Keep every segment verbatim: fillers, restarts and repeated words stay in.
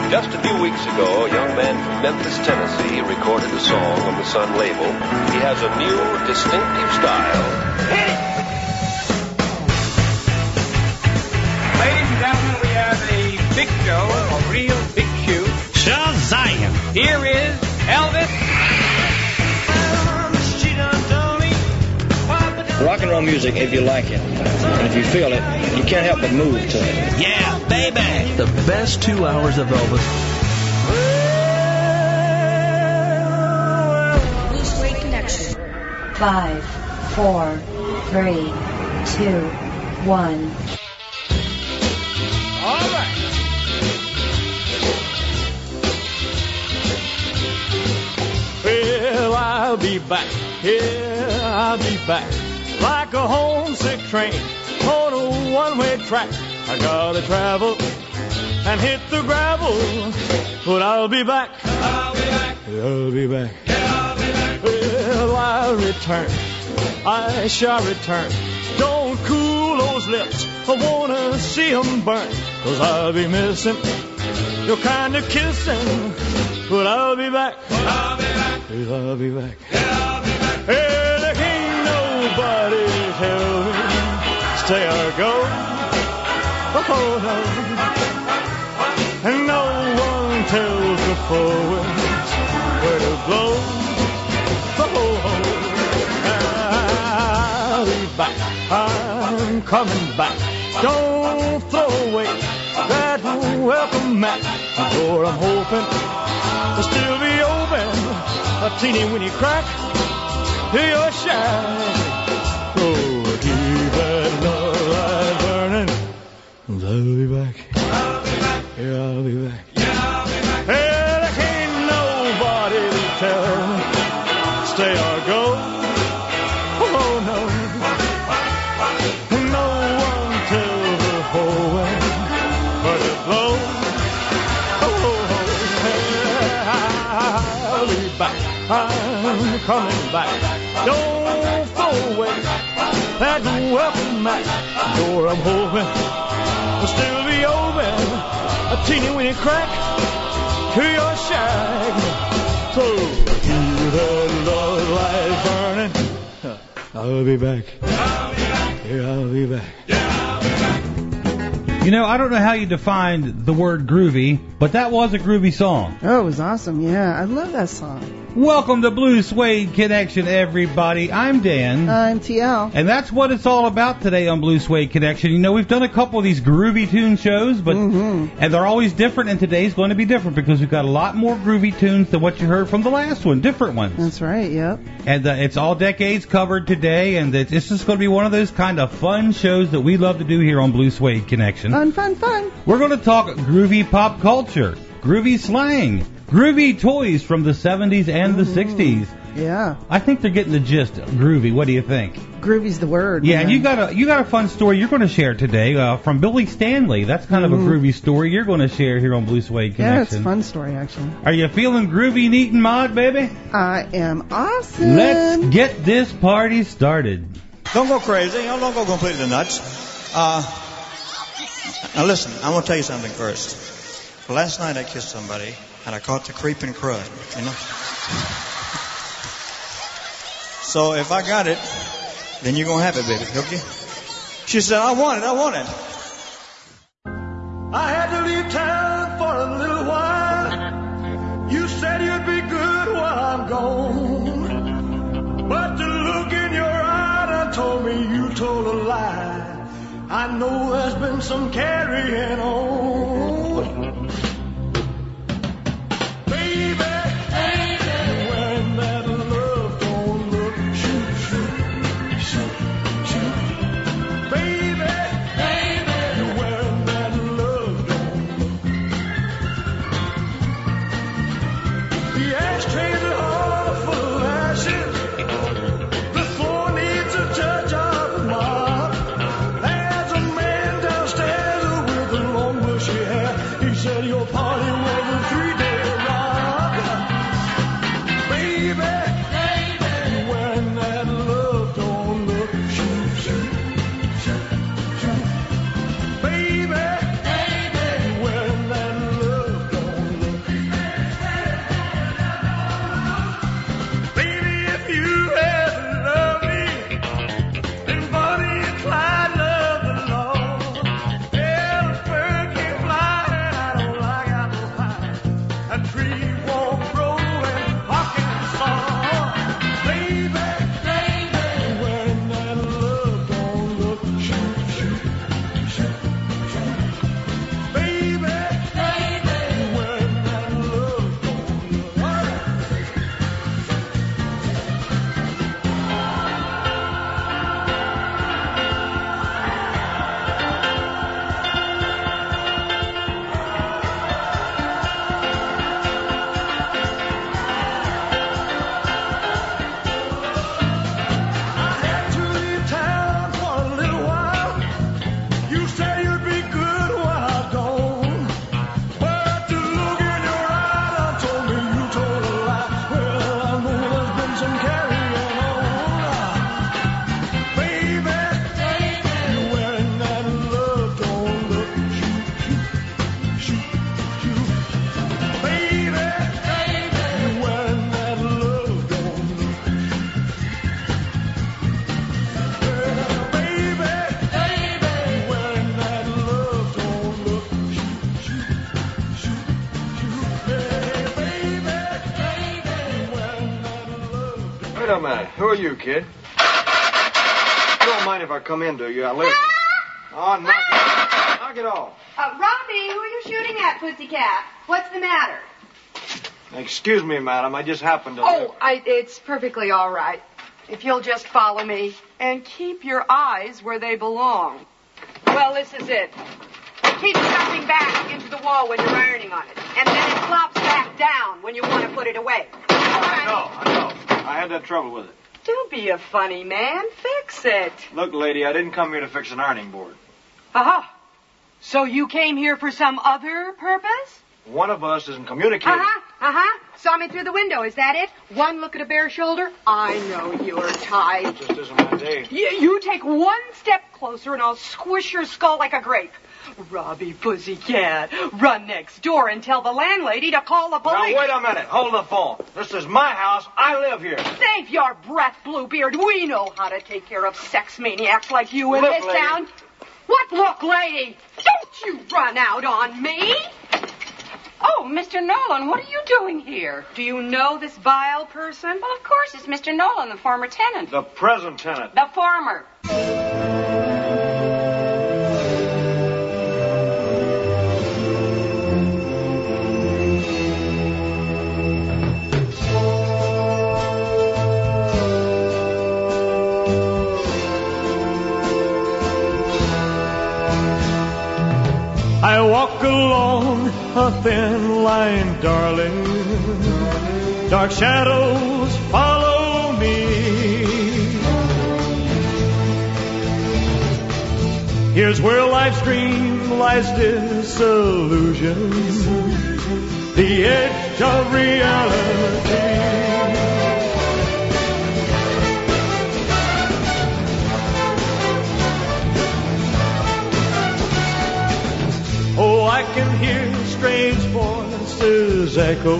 Just a few weeks ago, a young man from Memphis, Tennessee, recorded a song on the Sun label. He has a new, distinctive style. Hit it! Ladies and gentlemen, we have a big show, a real big shoot. Shazam! Here is Elvis. Rock and roll music, if you like it, and if you feel it, you can't help but move to it. Yeah, baby! The best two hours of Elvis. Blue Suede Connection. Five, four, three, two, one. All right. Well, I'll be back. Yeah, I'll be back. Like a homesick train on a one-way track. I gotta travel and hit the gravel, but I'll be back. I'll be back. I'll be back. Yeah, I'll be back. Well, I'll return. I shall return. Don't cool those lips. I wanna see 'em burn. Cause I'll be missing your kind of kissing, but I'll be back. I'll be back. Yes, I'll be back. Yeah, I'll be back. Hey, there can't nobody tell me stay or go. Oh, no. And no one tells the forwards where to blow. Oh, I'll be back. I'm coming back. Don't throw away that welcome mat. The door I'm hoping to still be open. A teeny weeny crack to your shack. Oh, keep that love light burning. I'll be back. I'll be back. Yeah, I'll be back. Yeah, I'll be back. Hey, there can't nobody tell me stay or go. Oh, no. No one tells the whole way but to blow. Oh, I'll be back. I'm coming back. Don't throw away that welcome mat. Door I'm hoping will still be open. A teeny weeny crack to your shack. So keep that love light burning. I'll be back. I'll be back. Yeah, I'll be back. Yeah, I'll be back. You know, I don't know how you defined the word groovy, but that was a groovy song. Oh, it was awesome. Yeah, I love that song. Welcome to Blue Suede Connection, everybody. I'm Dan. I'm T L. And that's what it's all about today on Blue Suede Connection. You know, we've done a couple of these groovy tune shows, but Mm-hmm. and they're always different, and today's going to be different because we've got a lot more groovy tunes than what you heard from the last one, different ones. That's right, yep. And uh, it's all decades covered today, and it's, it's just going to be one of those kind of fun shows that we love to do here on Blue Suede Connection. Fun, fun, fun. We're going to talk groovy pop culture, groovy slang, groovy toys from the seventies and the sixties. Yeah. I think they're getting the gist of groovy. What do you think? Groovy's the word. Yeah, man. and you got a you got a fun story you're going to share today uh, from Billy Stanley. That's kind of a groovy story you're going to share here on Blue Suede Connection. Yeah, it's a fun story, actually. Are you feeling groovy, neat, and mod, baby? I am awesome. Let's get this party started. Don't go crazy. You know, don't go completely nuts. Uh, now listen, I want to tell you something first. Last night I kissed somebody, and I caught the creeping crud, you know. So if I got it, then you're going to have it, baby, okay? She said, I want it, I want it. I had to leave town for a little while. You said you'd be good while I'm gone. But the look in your eye done told me you told a lie. I know there's been some carrying on. Baby, baby, when that love don't look, shoot, shoot, shoot, shoot. Baby, baby, when that love don't look. The ashtrays are all full of ashes. The floor needs a judge of the mob. There's a man downstairs with a long bushy hair. He said your party was a three-day rob. Baby, baby, when that love don't look, shoot, shoot, shoot, shoot. Baby, baby, when that love don't Wait a minute. Who are you, kid? You don't mind if I come in, do you? I live... Oh, knock it off. Knock it off. Uh, Robbie, who are you shooting at, Pussycat? What's the matter? Excuse me, madam. I just happened to... Oh, I, it's perfectly all right. If you'll just follow me and keep your eyes where they belong. Well, this is it. Keep stepping back into the wall when you're ironing on it. And then it flops back down when you want to put it away. All right? I know, I know. I had that trouble with it. Don't be a funny man. Fix it. Look, lady, I didn't come here to fix an ironing board. Aha. So you came here for some other purpose? One of us isn't communicating. Uh-huh, uh-huh. Saw me through the window, is that it? One look at a bare shoulder? I know you're tied. It just isn't my day. You, you take one step closer and I'll squish your skull like a grape. Robbie Pussycat, run next door and tell the landlady to call the police. Now, wait a minute. Hold the phone. This is my house. I live here. Save your breath, Bluebeard. We know how to take care of sex maniacs like you in Look, this lady. town. What look, lady? Don't you run out on me. Oh, Mister Nolan, what are you doing here? Do you know this vile person? Well, of course, it's Mister Nolan, the former tenant. The present tenant. The former. I walk along a thin line, darling. Dark shadows follow me. Here's where life's dream lies disillusion, the edge of reality. Oh, I can hear strange voices echo,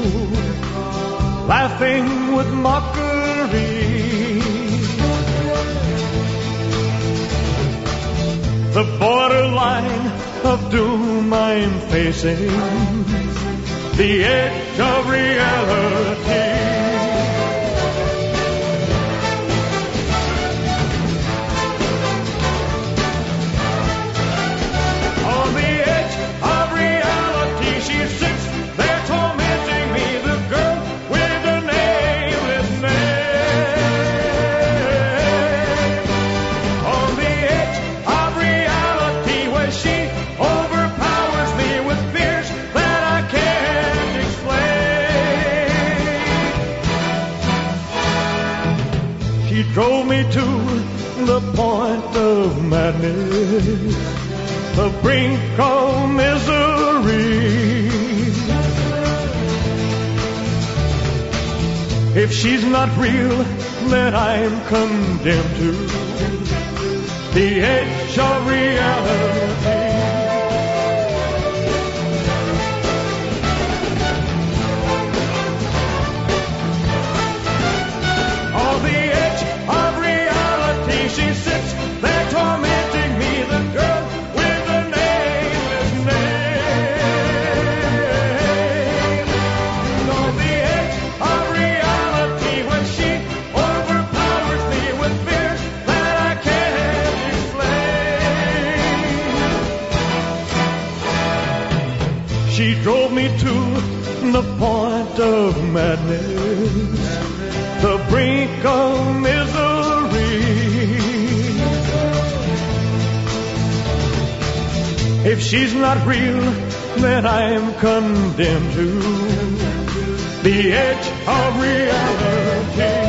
laughing with mockery. The borderline of doom I'm facing, the edge of reality. Drove me to the point of madness, the brink of misery. If she's not real, then I'm condemned to the edge of reality. She sits there tormenting me, the girl with the nameless name. On the edge of reality, when she overpowers me with fears that I can't explain. She drove me to the point of madness, the brink of misery. If she's not real, then I'm condemned to the edge of reality.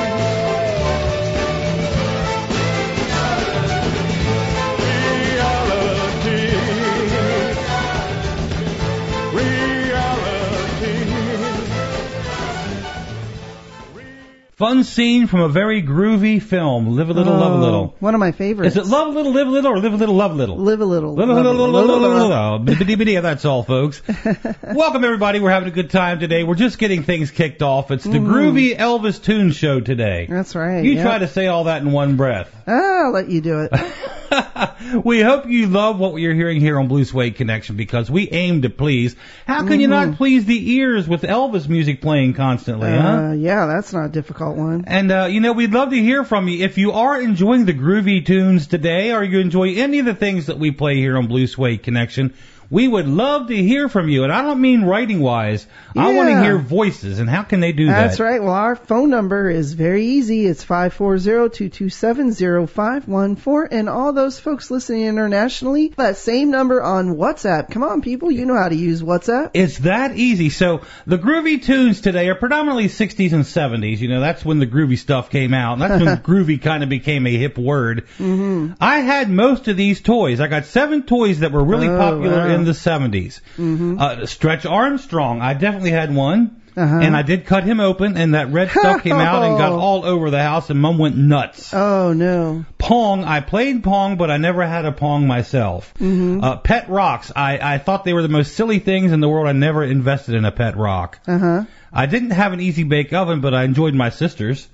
Fun scene from a very groovy film, Live a Little, oh, Love a Little. One of my favorites. Is it Love a Little, Live a Little, or Live a Little, Love a Little? Live a Little. Live a Little, Little, Little, Little, Little. Bibbidi-bibbidi, that's all, folks. Welcome, everybody. We're having a good time today. We're just getting things kicked off. It's the Mm. Groovy Elvis Tune Show today. That's right. You yep. try to say all that in one breath. Ah, I'll let you do it. We hope you love what you're hearing here on Blue Suede Connection because we aim to please. How can Mm-hmm. you not please the ears with Elvis music playing constantly, huh? Uh, yeah, that's not a difficult one. And, uh, you know, we'd love to hear from you. If you are enjoying the groovy tunes today or you enjoy any of the things that we play here on Blue Suede Connection, we would love to hear from you. And I don't mean writing-wise. I want to Yeah. hear voices. And how can they do that? That's right. Well, our phone number is very easy. It's five four zero, two two seven, zero five one four. And all those folks listening internationally, that same number on WhatsApp. Come on, people. You know how to use WhatsApp. It's that easy. So the groovy tunes today are predominantly sixties and seventies. You know, that's when the groovy stuff came out. And that's when groovy kind of became a hip word. Mm-hmm. I had most of these toys. I got seven toys that were really Oh, popular wow. in the seventies. Mm-hmm. Uh, Stretch Armstrong, I definitely had one. Uh-huh. And I did cut him open, and that red stuff came out and got all over the house, and Mom went nuts. Oh, no. Pong, I played Pong, but I never had a Pong myself. Mm-hmm. Uh, pet rocks, I, I thought they were the most silly things in the world. I never invested in a pet rock. Uh-huh. I didn't have an Easy Bake Oven, but I enjoyed my sister's.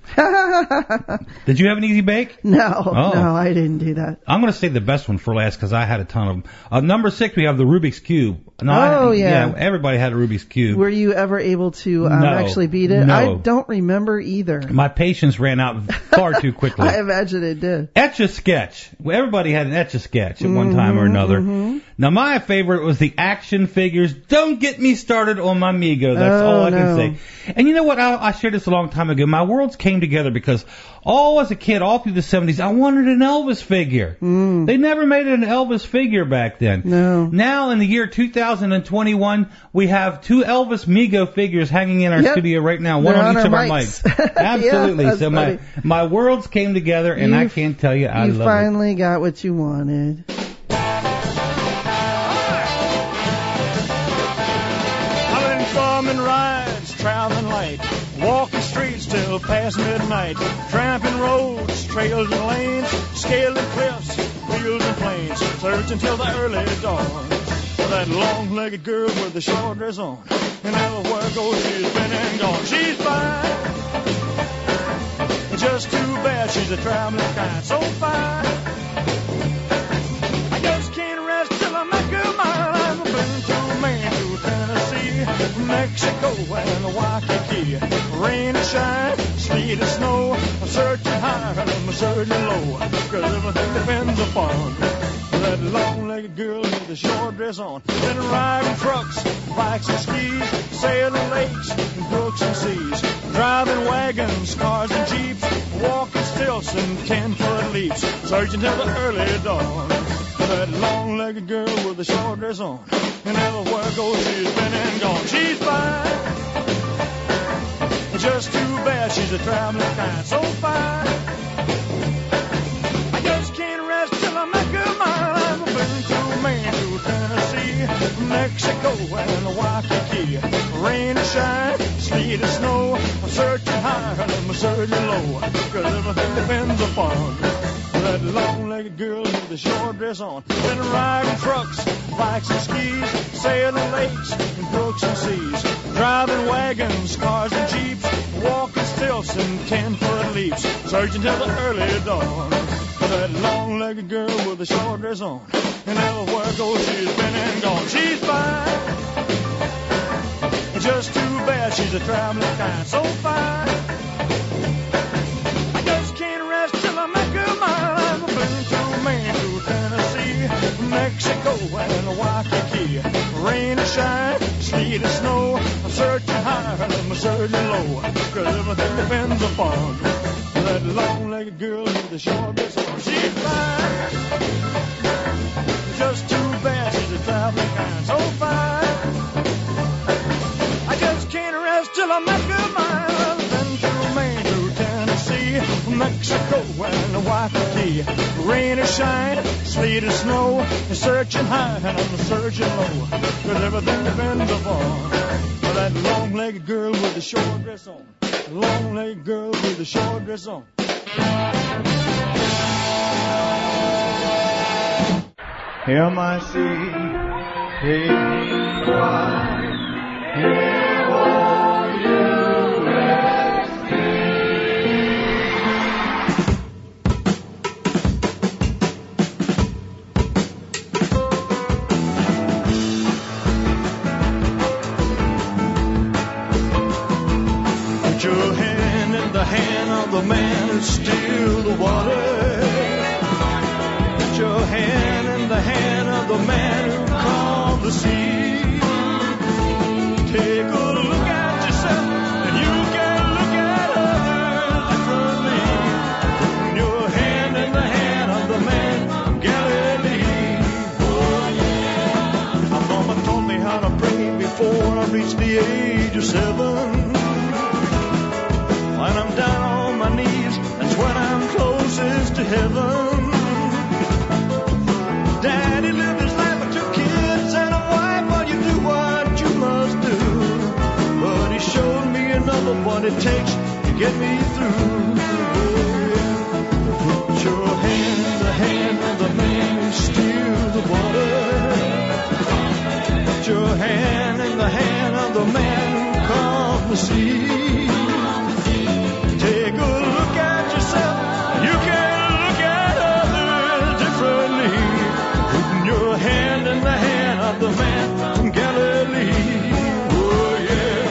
Did you have an Easy Bake? No, Oh. no, I didn't do that. I'm going to save the best one for last because I had a ton of them. Uh, number six, we have the Rubik's Cube. No, I- Oh, yeah. Everybody had a Rubik's Cube. Were you ever able to um, No. actually beat it? No. I don't remember either. My patience ran out far too quickly. I imagine it did. Etch-a-Sketch. Well, everybody had an Etch-a-Sketch at one time or another. Mm-hmm. Now, my favorite was the action figures. Don't get me started on my Mego. That's Oh, all I no. can say. And you know what? I, I shared this a long time ago. My worlds came together because all as a kid, all through the seventies, I wanted an Elvis figure. Mm. They never made an Elvis figure back then. No. Now, in the year two thousand twenty-one, we have two Elvis Mego figures hanging in our Yep. studio right now, one They're on on each of our our mics. mics. Absolutely. Yeah, that's so my, funny. my worlds came together, and I You've- can't tell you I you love it. finally got what you wanted. Howling from and rides, traveling light, walking streets till past midnight, tramping roads, trails and lanes, scaling cliffs, fields and plains, searching till the early dawn for that long-legged girl with the short dress on, and everywhere goes she's been and gone. She's fine, just too bad she's a traveling kind, so fine. I just can't rest till I make her mine. I've been to Maine, to Tennessee, Mexico, and Waikiki. Rain and shine, sleet and snow. I'm searching high and I'm searching low, 'cause everything depends upon that long-legged girl with the short dress on. Been riding trucks, bikes and skis, sailing lakes and brooks and seas, driving wagons, cars and jeeps, walking stilts and ten-foot leaps, searching till the early dawn for that long-legged girl with the short dress on. And everywhere goes she's been and gone. She's fine, just too bad she's a traveling kind, so fine. I just can't rest till I make her mine. I've been to Maine, to Tennessee, Mexico, and Waikiki. Rain and shine, sleet and snow. I'm searching high and I'm searching low, 'cause everything depends upon that long-legged girl with the short dress on. Been riding trucks, bikes and skis, sailing lakes and brooks and seas, driving wagons, cars and jeeps, walking stilts and ten-foot leaps, searching till the early dawn for that long-legged girl with the short dress on. And everywhere goes she's been and gone. She's fine, just too bad she's a traveling kind, so fine. I just can't rest till I make her mine. I've been to Maine, to Tennessee, Mexico, and Waikiki. Rain and shine, sleet and snow. I'm searching high and I'm searching low, 'cause everything depends upon that long-legged girl with the short dress on. She's fine, just too bad she's a traveling kind, so fine. I just can't rest till I make her mine. I've been to Maine, to Tennessee, Mexico, and Waikiki. Rain or shine, sleet or snow, I'm searching high and I'm searching low, 'cause everything depends upon that long-legged girl with the short dress on. Long-legged girl with the short dress on. M I C K E Y M O U S T. hand of the man who still the water. Put your hand in the hand of the man who calmed the sea. Take a look at yourself, and you can look at others differently. Put your hand in the hand of the man from Galilee. Oh yeah. My mama taught me how to pray before I reached the age of seven. When I'm down on my knees, that's when I'm closest to heaven. Daddy lived his life with two kids and a wife. Well, you do what you must do. But he showed me another what it takes to get me through. Oh, yeah. Put your hand in the hand of the man who steals the water. Put your hand in the hand of the man who calmed the sea. Take a look at yourself, you can look at others differently. Putting your hand in the hand of the man from Galilee. Oh yeah.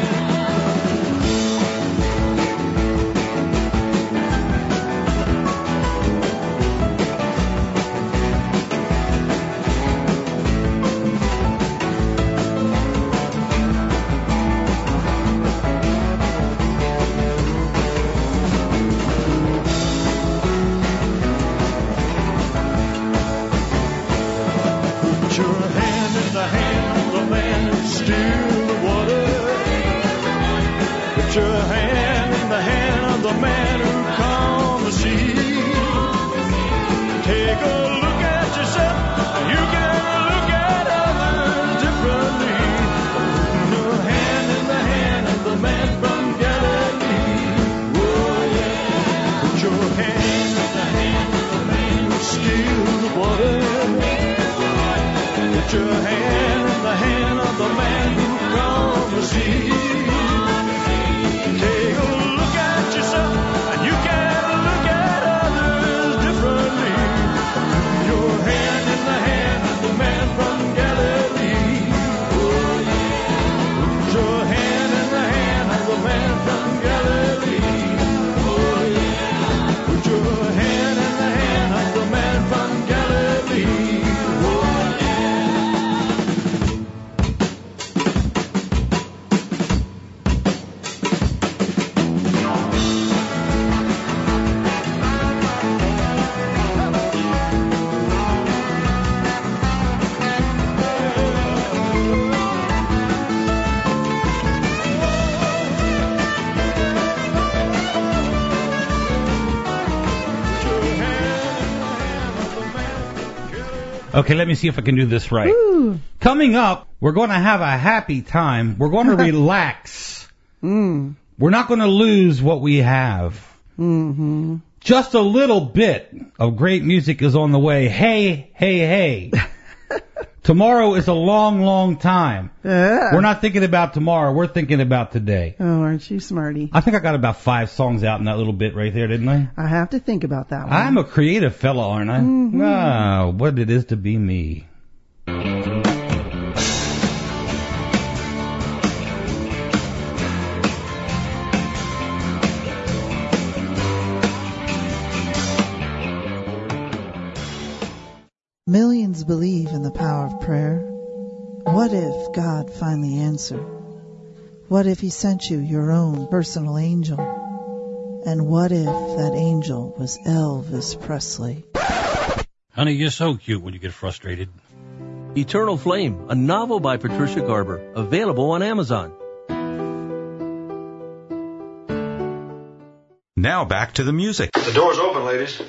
Put your hand in the hand of the man who steals the water. Put your hand in the hand of the man who calmed the sea. Take a look at yourself, you can look at others differently. Put your hand in the hand of the man from Galilee. Oh yeah. Put your hand in the hand of the man who steals the water. Put your hand in the hand of the man who calmed the sea. Take a look at yourself, and you can look at others differently. Put your hand in the hand of the man from Galilee. Oh yeah. Put your hand in the hand of the man from Galilee. Oh yeah. Put your hand in the hand of the man from Galilee. Oh yeah. Okay, let me see if I can do this right. Ooh. Coming up, we're going to have a happy time. We're going to relax. Mm. We're not going to lose what we have. Mm-hmm. Just a little bit of great music is on the way. Hey, hey, hey. Tomorrow is a long, long time. Yeah. We're not thinking about tomorrow. We're thinking about today. Oh, aren't you smarty? I think I got about five songs out in that little bit right there, didn't I? I have to think about that one. I'm a creative fella, aren't I? Mm-hmm. Ah, what it is to be me. Millions believe in the power of prayer. What if God finally answered? What if he sent you your own personal angel? And what if that angel was Elvis Presley? Honey, you're so cute when you get frustrated. Eternal Flame, a novel by Patricia Garber, available on Amazon. Now back to the music. The door's open, ladies.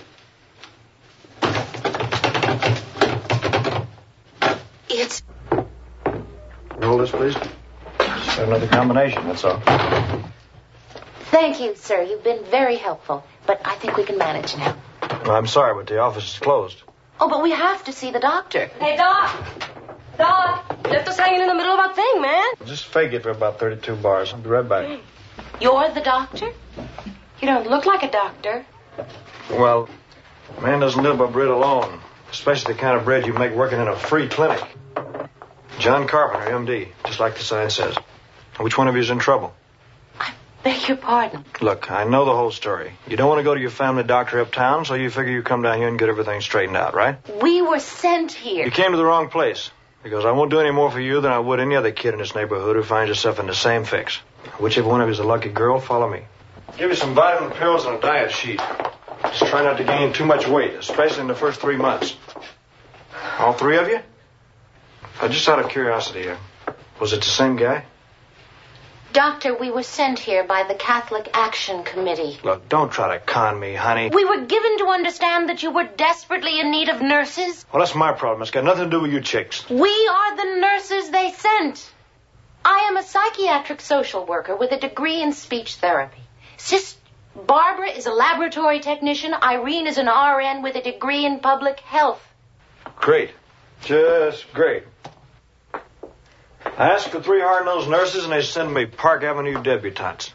It's... Roll this, please. Just got another combination, that's all. Thank you, sir. You've been very helpful. But I think we can manage now. Well, I'm sorry, but the office is closed. Oh, but we have to see the doctor. Hey, Doc! Doc! You left us hanging in the middle of our thing, man. Just fake it for about thirty-two bars. I'll be right back. You're the doctor? You don't look like a doctor. Well, a man doesn't live by bread alone, especially the kind of bread you make working in a free clinic. John Carpenter, M D, just like the sign says. Which one of you is in trouble? Beg your pardon. Look, I know the whole story. You don't want to go to your family doctor uptown, so you figure you come down here and get everything straightened out, right? We were sent here. You came to the wrong place, because I won't do any more for you than I would any other kid in this neighborhood who finds herself in the same fix. Whichever one of you is a lucky girl, follow me. Give you some vitamin pills and a diet sheet. Just try not to gain too much weight, especially in the first three months. All three of you? Uh, just out of curiosity, uh, was it the same guy? Doctor, we were sent here by the Catholic Action Committee. Look, don't try to con me, honey. We were given to understand that you were desperately in need of nurses. Well, that's my problem. It's got nothing to do with you chicks. We are the nurses they sent. I am a psychiatric social worker with a degree in speech therapy. Sis Barbara is a laboratory technician. Irene is an R N with a degree in public health. Great. Just great. I asked for three hard-nosed nurses, and they send me Park Avenue debutantes.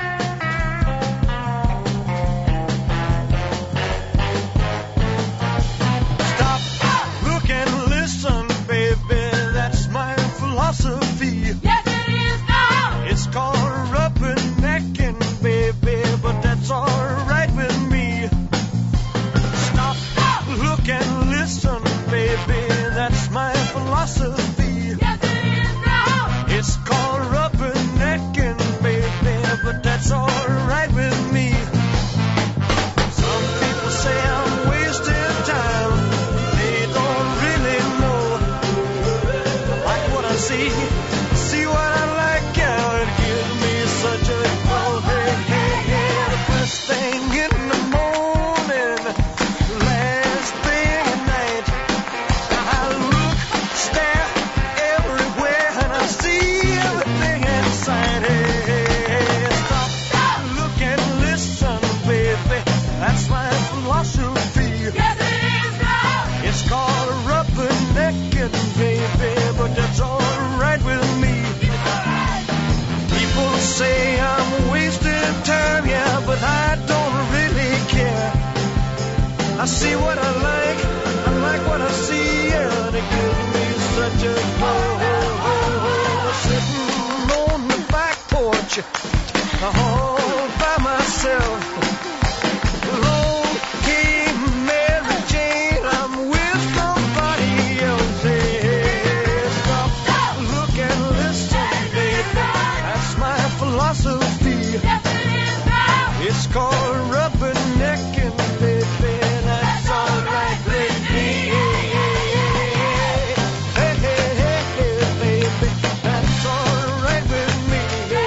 Stop, look and listen, baby. That's my philosophy. Yes, it is now. It's called rubbernecking, baby, but that's all right with me. Stop, look and listen, baby. That's my philosophy. It's called rubbernecking, baby, but that's all right with me. Some people say I'm wasting time. They don't really know. I like what I see, see what I like, and it gives me such a glow. Hey, hey, hey, the first thing in the morning, last thing at night. I look, stare everywhere, and I see everything inside. Hey, stop, look and listen, baby. That's my philosophy. Yes, it is now. It's called rubbernecking, baby, but that's all right with me. People say I'm wasting time, yeah, but I don't really care. I see what I like, I like what I see, and it gives me such a glow. Sitting on the back porch, all by myself. Alone came Mary Jane, I'm with somebody else. Hey, stop, look and listen, baby. That's my philosophy. Yes, it is now. It's called rubbernecking, baby. That's all right with me. Hey, hey, hey, hey, baby. That's all right with me.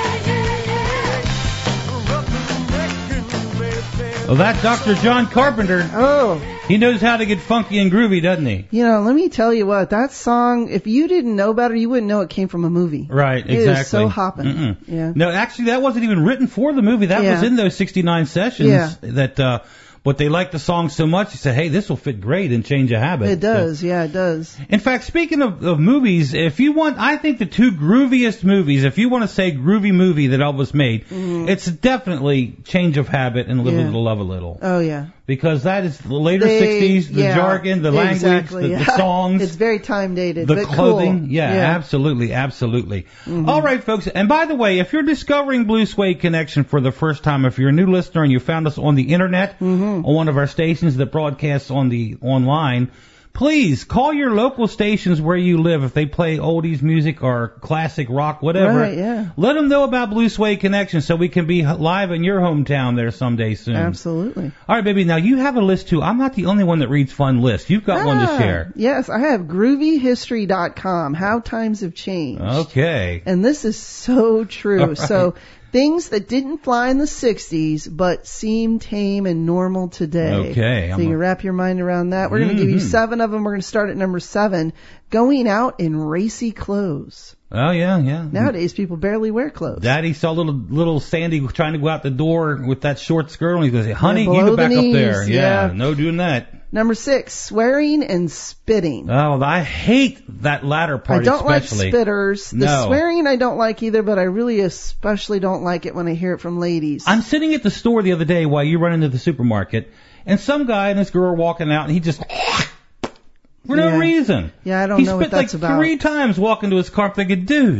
Rubbernecking, baby. Well, that's Doctor John Carpenter. Oh. He knows how to get funky and groovy, doesn't he? You know, let me tell you what, that song, if you didn't know better, you wouldn't know it came from a movie. Right, It exactly. is so hopping. Mm-mm. Yeah. No, actually, that wasn't even written for the movie. That Yeah. was in those sixty-nine sessions. Yeah. That, uh, but they liked the song so much, they said, hey, this will fit great and change a habit. It does, So- yeah, it does. in fact, speaking of, of movies, if you want, I think the two grooviest movies, if you want to say groovy movie that Elvis made, Mhm. it's definitely Change of Habit and Live a Yeah. Little, Love a Little. Oh, yeah. Because that is the later They- sixties, the yeah, jargon, the language, exactly, the, yeah. the songs. It's very time dated, The but clothing, cool. yeah, absolutely, absolutely. Mhm. All right, folks. And by the way, if you're discovering Blue Suede Connection for the first time, if you're a new listener and you found us on the internet, Mm-hmm. on one of our stations that broadcasts on the online, please call your local stations where you live if they play oldies music or classic rock, whatever. Right, yeah. Let them know about Blue Suede Connection so we can be live in your hometown there someday soon. Absolutely. All right, baby. Now you have a list too. I'm not the only one that reads fun lists. You've got one to Ah, share. Yes, I have groovy history dot com, How Times Have Changed. Okay. And this is so true. All right. So things that didn't fly in the sixties but seem tame and normal today. Okay, So I'm you a- can wrap your mind around that. We're going to give you Mhm. seven of them. We're going to start at number seven. Going out in racy clothes. Oh yeah, yeah. Nowadays, people barely wear clothes. Daddy saw little little Sandy trying to go out the door with that short skirt, and he's going to say, "Honey, Yeah, you below go back the up there." knees, Yeah, yeah. no doing that. Number six, swearing and spitting. Oh, I hate that latter part. I don't especially. like spitters. The No. swearing I don't like either, but I really especially don't like it when I hear it from ladies. I'm sitting at the store the other day while you run into the supermarket, and some guy and this girl are walking out, and he just for no Yeah. reason. Yeah, I don't he know spit what that's like about. three times walking to his car. I'm thinking, dude,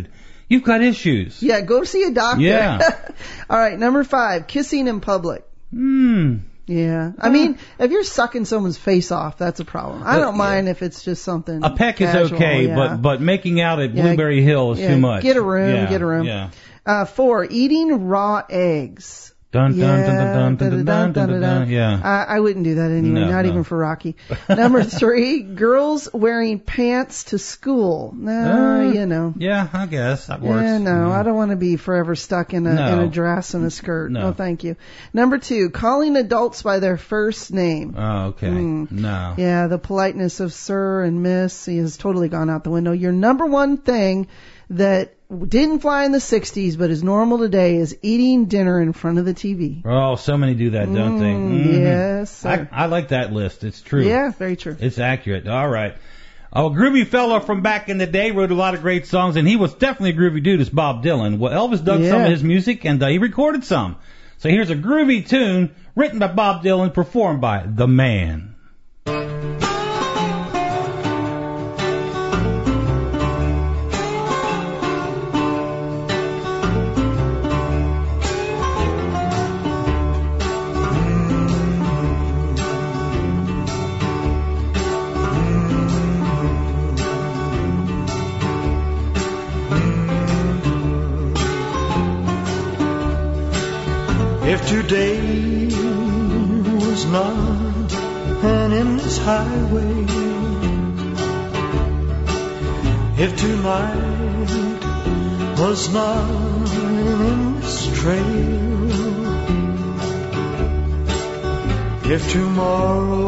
you've got issues. Yeah, go see a doctor. Yeah. All right, number five, kissing in public. Hmm. Yeah. I mean, if you're sucking someone's face off, that's a problem. I don't mind if it's just something A peck casual, is okay, yeah. but but making out at Yeah, Blueberry Hill is yeah, too much. Get a room, Yeah, get a room. Yeah. Uh, four, eating raw eggs. Dun, dun, Yeah, dun, dun, dun, dun, dun, dun, dun, dun. Yeah. I, I wouldn't do that anyway, No, not no. even for Rocky. Number three, girls wearing pants to school. No, Uh, you know. Yeah, I guess that works. Yeah, no, I don't want to be forever stuck in a No. in a dress and a skirt. No. No, thank you. Number two, calling adults by their first name. Oh, okay. Mm. No. Yeah, the politeness of sir and miss has totally gone out the window. Your number one thing that didn't fly in the sixties but is normal today is eating dinner in front of the T V. Oh, so many do that, don't they? Mm, Mhm. yes, sir. I, I like that list. It's true. Yeah, very true. It's accurate. All right. Oh, a groovy fellow from back in the day, wrote a lot of great songs, and he was definitely a groovy dude, is Bob Dylan. Well, Elvis dug Yeah. some of his music, and uh, he recorded some. So here's a groovy tune written by Bob Dylan, performed by The Man. If today was not an endless highway, if tonight was not an endless trail, if tomorrow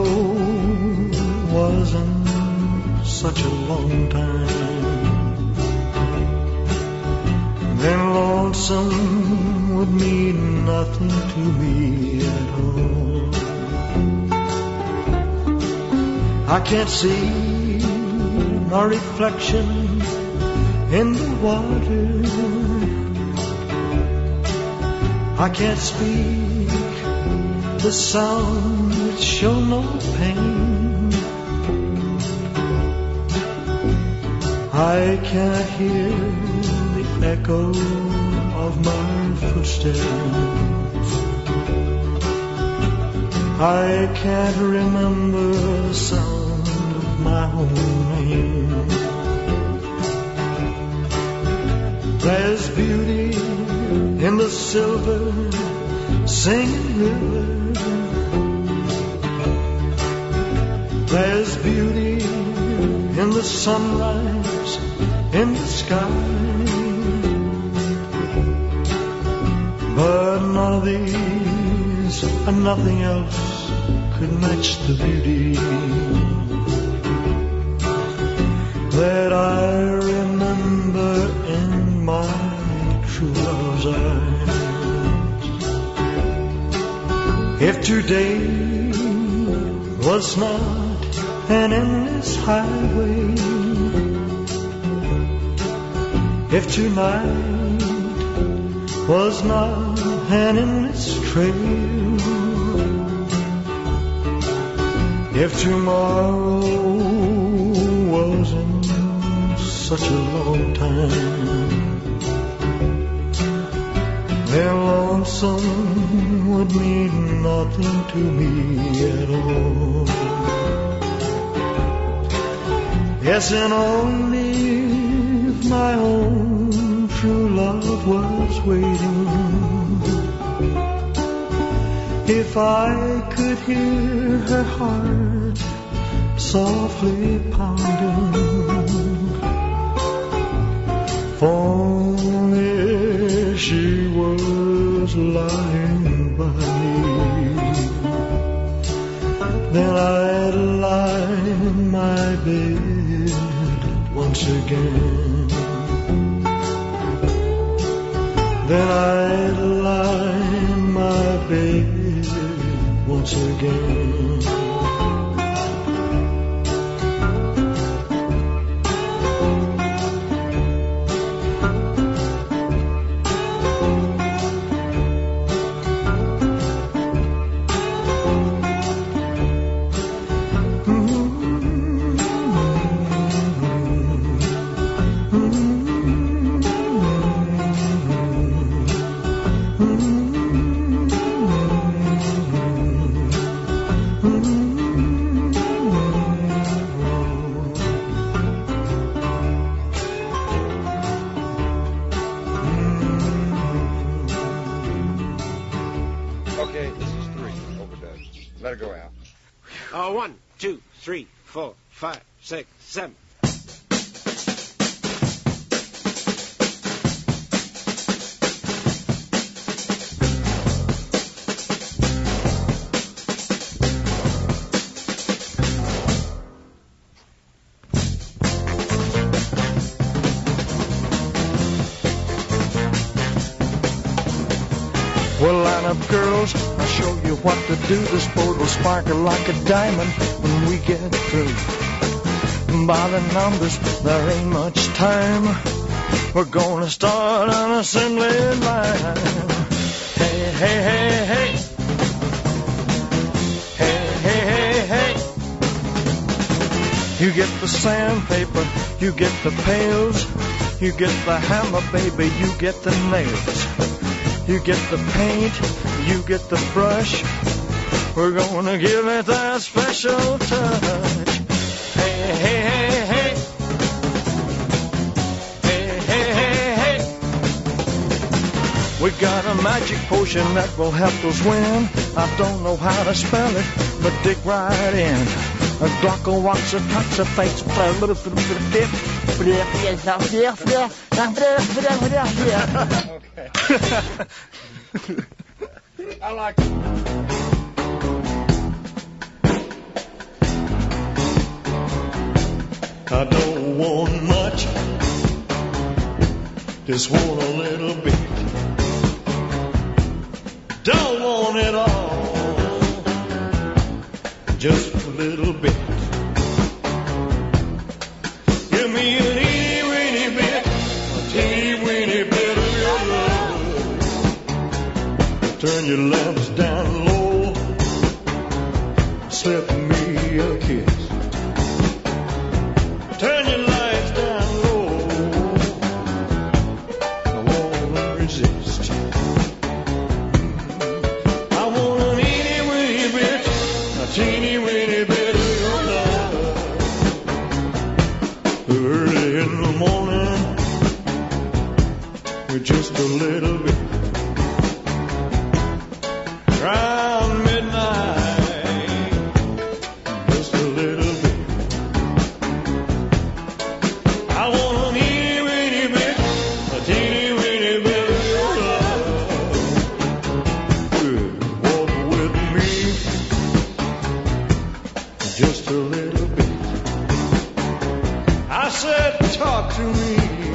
wasn't such a long time, then lonesome would mean nothing to me at all. I can't see my reflection in the water. I can't speak the sound that show no pain. I can't hear the echo of my footsteps. I can't remember the sound of my own name. There's beauty in the silver singing river. There's beauty in the sunrise in the sky. But none of these and nothing else could match the beauty that I remember in my true love's eyes. If today was not an endless highway, if tonight was not an endless trail, if tomorrow wasn't such a long time, then lonesome would mean nothing to me at all. Yes, and only if my own true love was waiting, if I could hear her heart softly pounding, if only she was lying by me, then I'd lie in my bed once again. Then I'd lie in my bed once again. Let her go out. Uh, one, two, three, four, five, six, seven. Well, line up, girls. I'll show you what to do. This boat will sparkle like a diamond when we get through. By the numbers, there ain't much time. We're gonna start an assembly line. Hey, hey, hey, hey. Hey, hey, hey, hey. You get the sandpaper, you get the pails, you get the hammer, baby, you get the nails. You get the paint, you get the brush. We're gonna give it that special touch. Hey, hey, hey, hey. Hey, hey, hey, hey. We got a magic potion that will help us win. I don't know how to spell it, but dig right in. A Glocko walks a tox a face. I like it. I don't want much, just want a little bit. Don't want it all, just a little bit. Give me an itty weeny bit, a teeny weeny bit of your love. Turn your lamps down low, slip me a kiss. Turn your lights down low, I won't resist. I want an itty weeny bit, a teeny weeny bit of your love. Early in the morning, with just a little bit. Around midnight, just a little bit. I want an itty weeny bit, a teeny weeny bit of your love. Walk with me, just a little bit. I said, talk to me,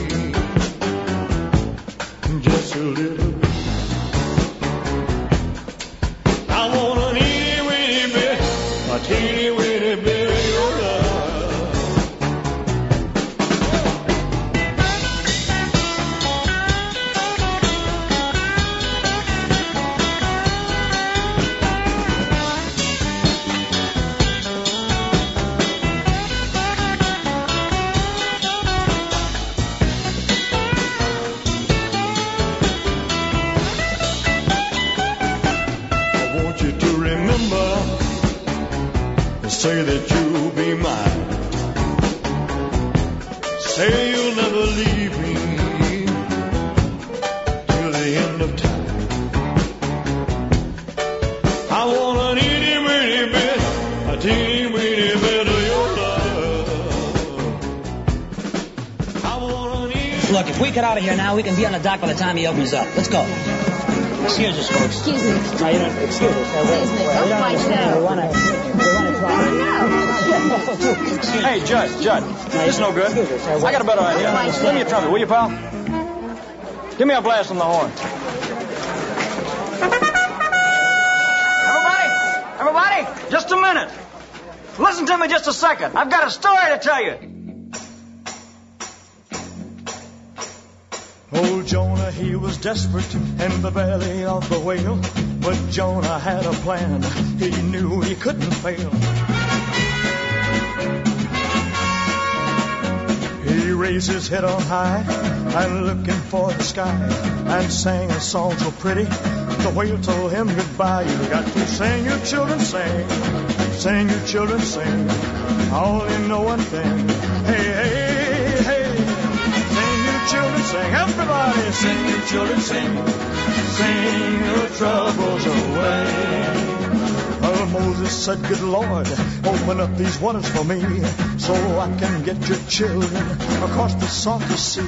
just a little bit. I want an itty weeny bit, a teeny weeny bit of your love. I want you to remember, say that you'll be mine. Say you'll never leave me till the end of time. I want an itty weeny bit, a teeny weeny bit of your love. I want an itty. Look, if we get out of here now, we can be on the dock by the time he opens up. Let's go. Excuse us, folks. Excuse me. No, you don't. Excuse us. Excuse me. We don't understand. We want to. We want to try. Hey, Judd, Judd, this is no good. I got a better idea. Give me a trumpet, will you, pal? Give me a blast on the horn. Everybody, everybody, just a minute. Listen to me just a second. I've got a story to tell you. Old Jonah, he was desperate in the belly of the whale. But Jonah had a plan. He knew he couldn't fail. He raised his head on high and looking for the sky and sang a song so pretty. The whale told him goodbye. You got to sing, you children, sing. Sing, you children, sing. I only know one thing. Hey, hey, hey. Sing, you children, sing. Everybody sing, you children, sing. Sing your troubles away. Oh, Moses said, good Lord, open up these waters for me so I can get your children across the salty sea.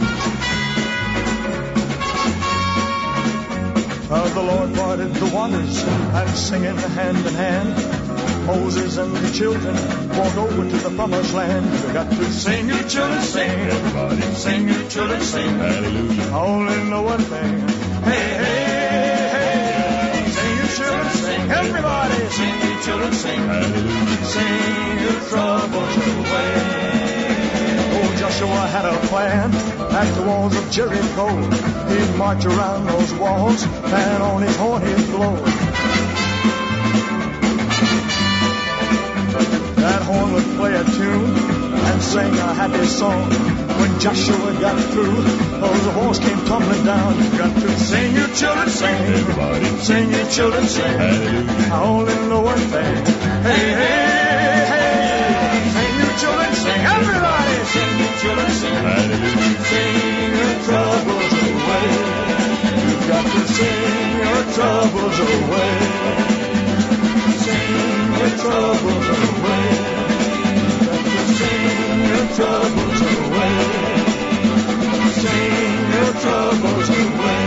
Uh, the Lord parted the waters and singing hand in hand, Moses and the children walked over to the promised land. You got to sing, you children, sing. Everybody, sing, you children, sing. Hallelujah. I only know one thing. Hey, hey, hey. Sing, you children, sing. Everybody, sing, you children, sing. Hallelujah. Sing your troubles away. Oh, Joshua had a plan at the walls of Jericho. He'd march around those walls and on his horn he'd blow. That horn would play a tune and sing a happy song. When Joshua got through, those walls came tumbling down. You got to sing, you children, sing. Everybody, sing, you children, sing. Hallelujah. I only know one thing. Hey, hey, hey. Sing, you children, sing. Everybody, sing, you children, sing. Hallelujah. Sing your troubles away. You've got to sing your troubles away. Sing your troubles away. Sing your troubles away. Sing your troubles away.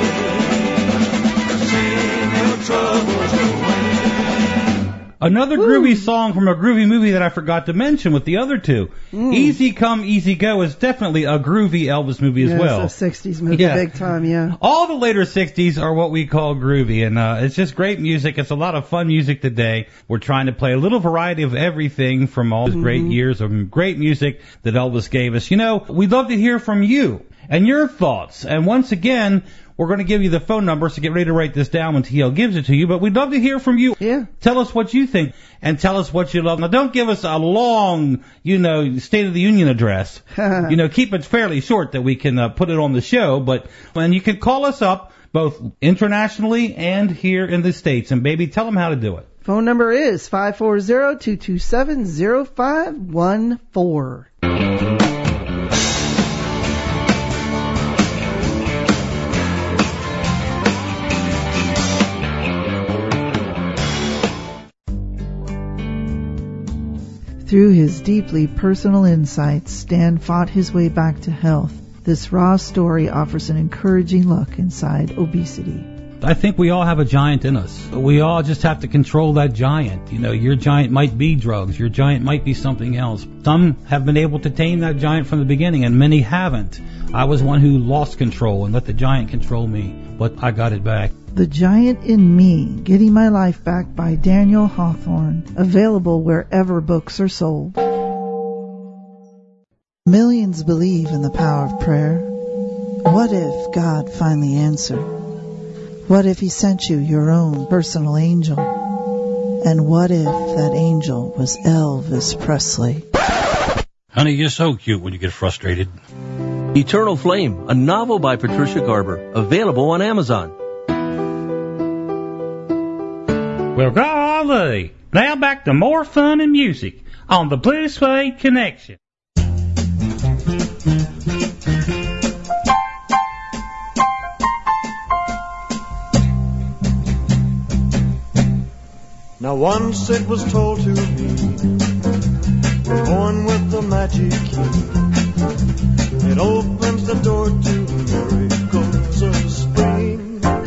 Sing your troubles away. Another groovy song from a groovy movie that I forgot to mention with the other two. Mm. Easy Come, Easy Go is definitely a groovy Elvis movie as yeah, well. It's a sixties movie, yeah. big time, yeah. All the later sixties are what we call groovy, and uh, it's just great music. It's a lot of fun music today. We're trying to play a little variety of everything from all those mm-hmm. great years of great music that Elvis gave us. You know, we'd love to hear from you and your thoughts. And once again, we're going to give you the phone number, so get ready to write this down when T L gives it to you. But we'd love to hear from you. Yeah. Tell us what you think and tell us what you love. Now, don't give us a long, you know, State of the Union address. You know, keep it fairly short that we can uh, put it on the show. But and you can call us up both internationally and here in the States. And, baby, tell them how to do it. Phone number is five four zero, two two seven, zero five one four. Through his deeply personal insights, Stan fought his way back to health. This raw story offers an encouraging look inside obesity. I think we all have a giant in us. We all just have to control that giant. You know, your giant might be drugs. Your giant might be something else. Some have been able to tame that giant from the beginning, and many haven't. I was one who lost control and let the giant control me, but I got it back. The Giant in Me, Getting My Life Back by Daniel Hawthorne. Available wherever books are sold. Millions believe in the power of prayer. What if God finally answered? What if he sent you your own personal angel? And what if that angel was Elvis Presley? Honey, you're so cute when you get frustrated. Eternal Flame, a novel by Patricia Garber, available on Amazon. Well, golly, now back to more fun and music on the Blue Suede Connection. Now once it was told to me, you're born with the magic key. It opens the door to miracles of spring.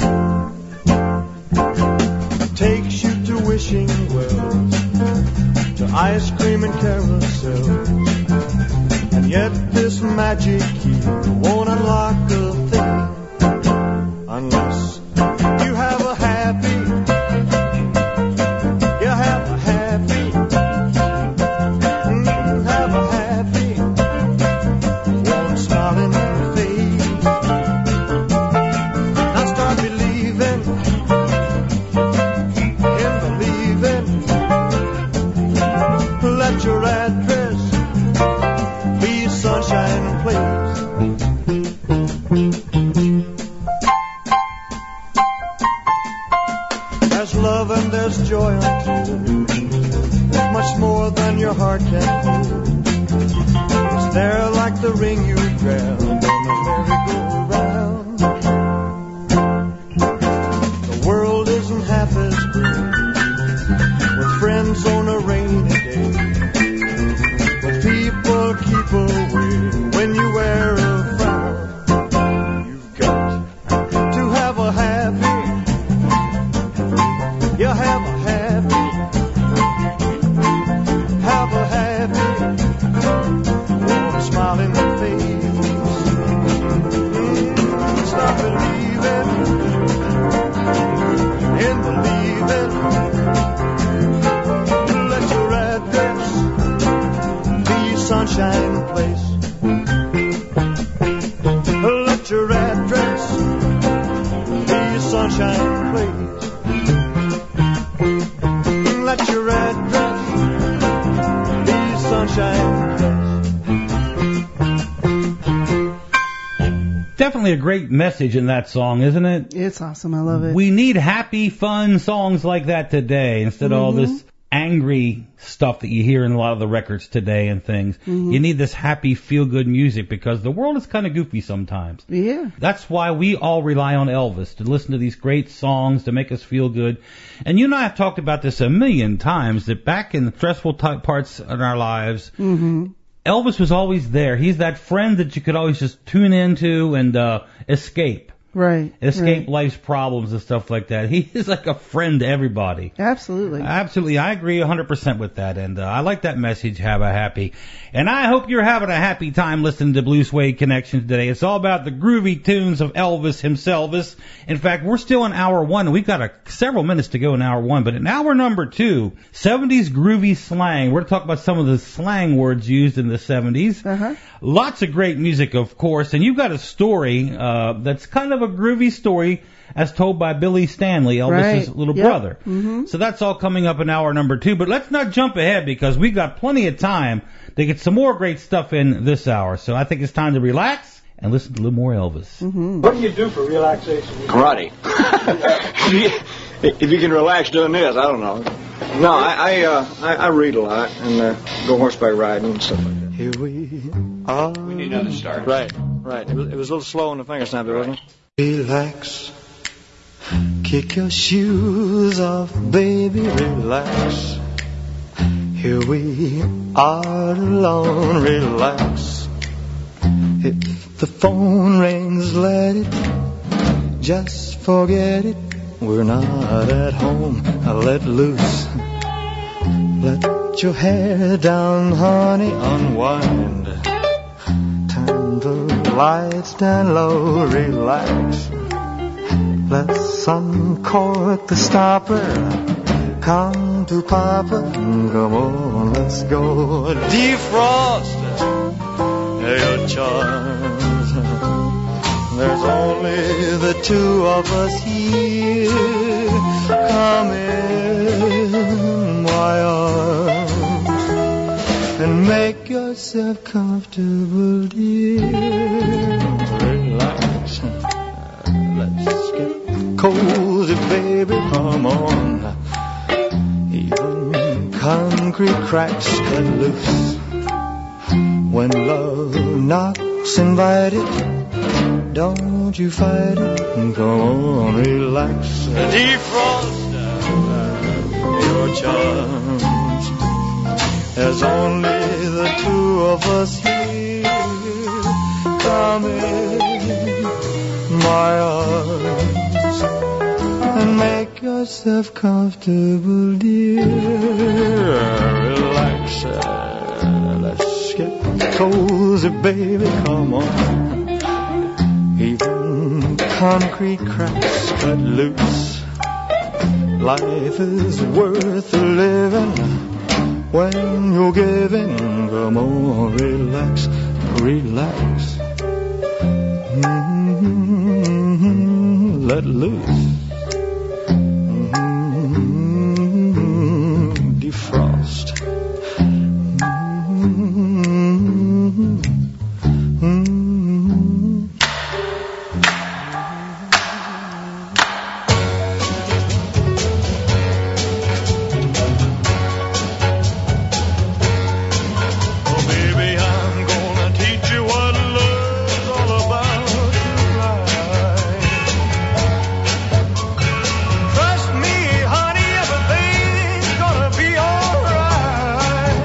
Takes you to wishing wells, to ice cream and carousels. And yet this magic key won't unlock a thing unless you have a happy, you have a happy, mm, have a happy, warm smiling face. Now start believing. Let your address be a sunshine place. There's love and there's joy unto, much more than your heart can hold. It's there like the ring you grabbed on the merry-go-round. The world isn't half as good with definitely a great message in that song, isn't it? It's awesome. I love it. We need happy, fun songs like that today instead of all Mm-hmm. this angry stuff that you hear in a lot of the records today and things. Mhm. You need this happy, feel-good music because the world is kind of goofy sometimes. Yeah. That's why we all rely on Elvis to listen to these great songs to make us feel good. And you and I have talked about this a million times, that back in the stressful type parts in our lives, Mm-hmm. Elvis was always there. He's that friend that you could always just tune into and uh escape. Right. Escape right. life's problems and stuff like that. He is like a friend to everybody. Absolutely. Absolutely. I agree one hundred percent with that. And uh, I like that message, have a happy. And I hope you're having a happy time listening to Blue Suede Connection today. It's all about the groovy tunes of Elvis himself. In fact, we're still in hour one. We've got a, several minutes to go in hour one. But in hour number two, seventies groovy slang. We're going to talk about some of the slang words used in the seventies. Uh-huh. Lots of great music, of course. And you've got a story uh, that's kind of a groovy story as told by Billy Stanley, Elvis's Right. little Yep. brother. Mhm. So that's all coming up in hour number two. But let's not jump ahead because we've got plenty of time to get some more great stuff in this hour. So I think it's time to relax and listen to a little more Elvis. Mm-hmm. What do you do for relaxation? Karate. If you can relax doing this, I don't know. No, I I, uh, I, I read a lot and uh, go horseback riding and stuff like that. Here we are. We need another start. Right, right. It was, it was a little slow on the finger snap there, wasn't it? Relax. Kick your shoes off, baby, relax. Here we are alone, relax. If the phone rings, let it, just forget it. We're not at home, let loose. Let your hair down, honey, unwind. Turn the lights down low, relax. Let's uncork the stopper. Come to Papa, come on, let's go. Defrost your charms. There's only the two of us here. Come in my arms and make yourself comfortable, dear. Relax. Let's get cozy, baby, come on. Even concrete cracks cut loose. When love knocks invited, don't you fight it. Come on, relax. Defrost your charms. There's only the two of us here. Come in my arms and make yourself comfortable, dear. Relax. Let's get cozy, baby. Come on. Even concrete cracks cut loose. Life is worth living when you're giving. Come on, relax, relax. Mm-hmm. Let loose. Mm-hmm. Defrost. Mm-hmm. Mm-hmm. Oh, baby, I'm gonna teach you what love's all about tonight. Trust me, honey, everything's gonna be alright.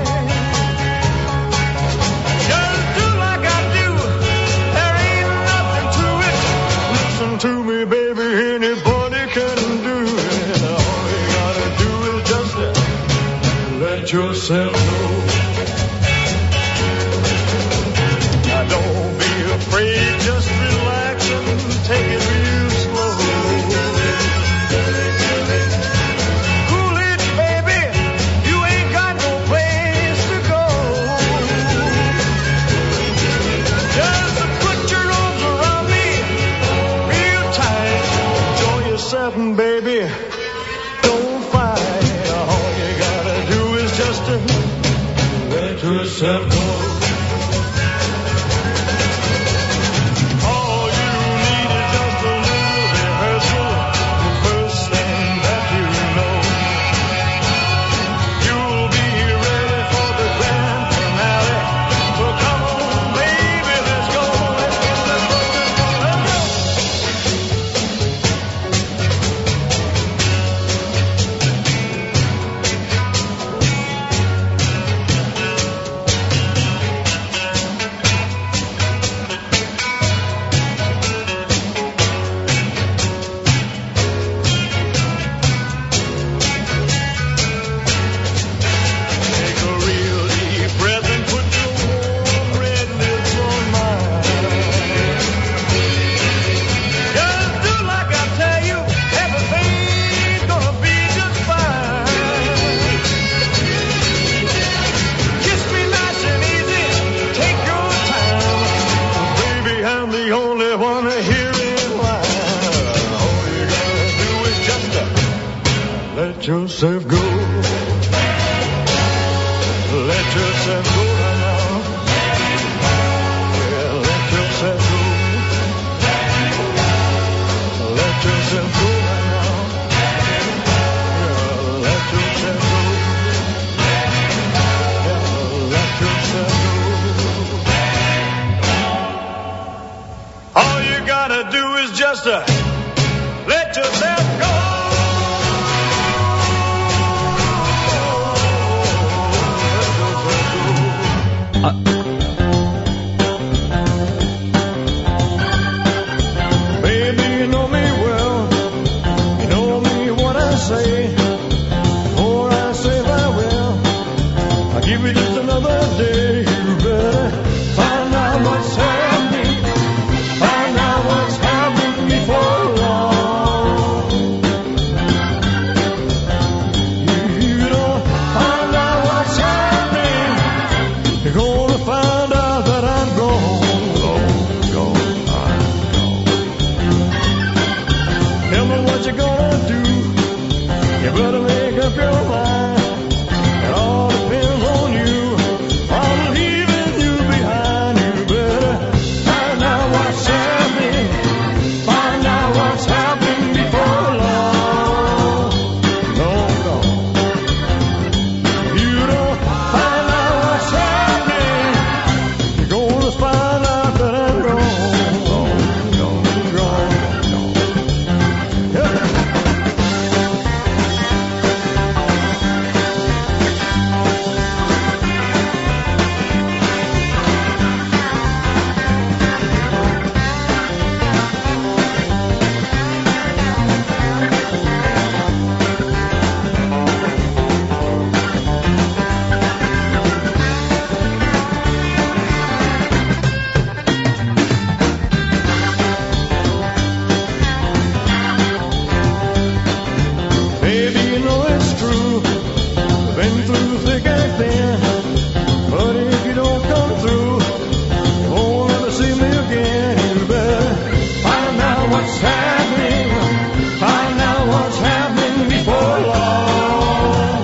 Just do like I do, there ain't nothing to it. Listen to me, baby, anybody can do it. All you gotta do is just let yourself go. Now don't be afraid, just relax and take it real slow. Cool it, baby, you ain't got no place to go. Just put your arms around me real tight. Enjoy yourself, baby, don't fight. All you gotta do is just the only one here in line. All you gotta do is just uh, let yourself go. Let yourself go right now. Yeah, let yourself go. Let yourself go right now. Yeah, let yourself go. Yeah, let yourself go. All you gotta do is just uh, let yourself go. Baby, you know me well. You know me what I say. Before I say farewell, I'll give you just another day. You better find out what's happening. Find out what's happening before long. If you don't find out what's happening, you're gonna find out that I'm gone. Gone, gone, I'm gone. Tell me what you're gonna do. You better make up your mind. It all depends on you. I'm leaving you behind. You better find out what's happening. Find out what's happening before long. Long gone. If you don't find out what's happening, you're gonna find out that I'm gone. Gone, gone, gone, gone. Yeah. Baby, you know it's true. Been through thick and thin. But if you don't come through, you won't ever see me again. You better find out what's happening. Find out what's happening before long.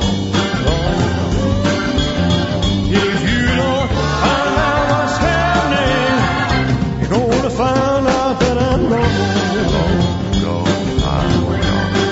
If you don't find out what's happening, you're gonna find out that I'm gone. Gone, I'm gone.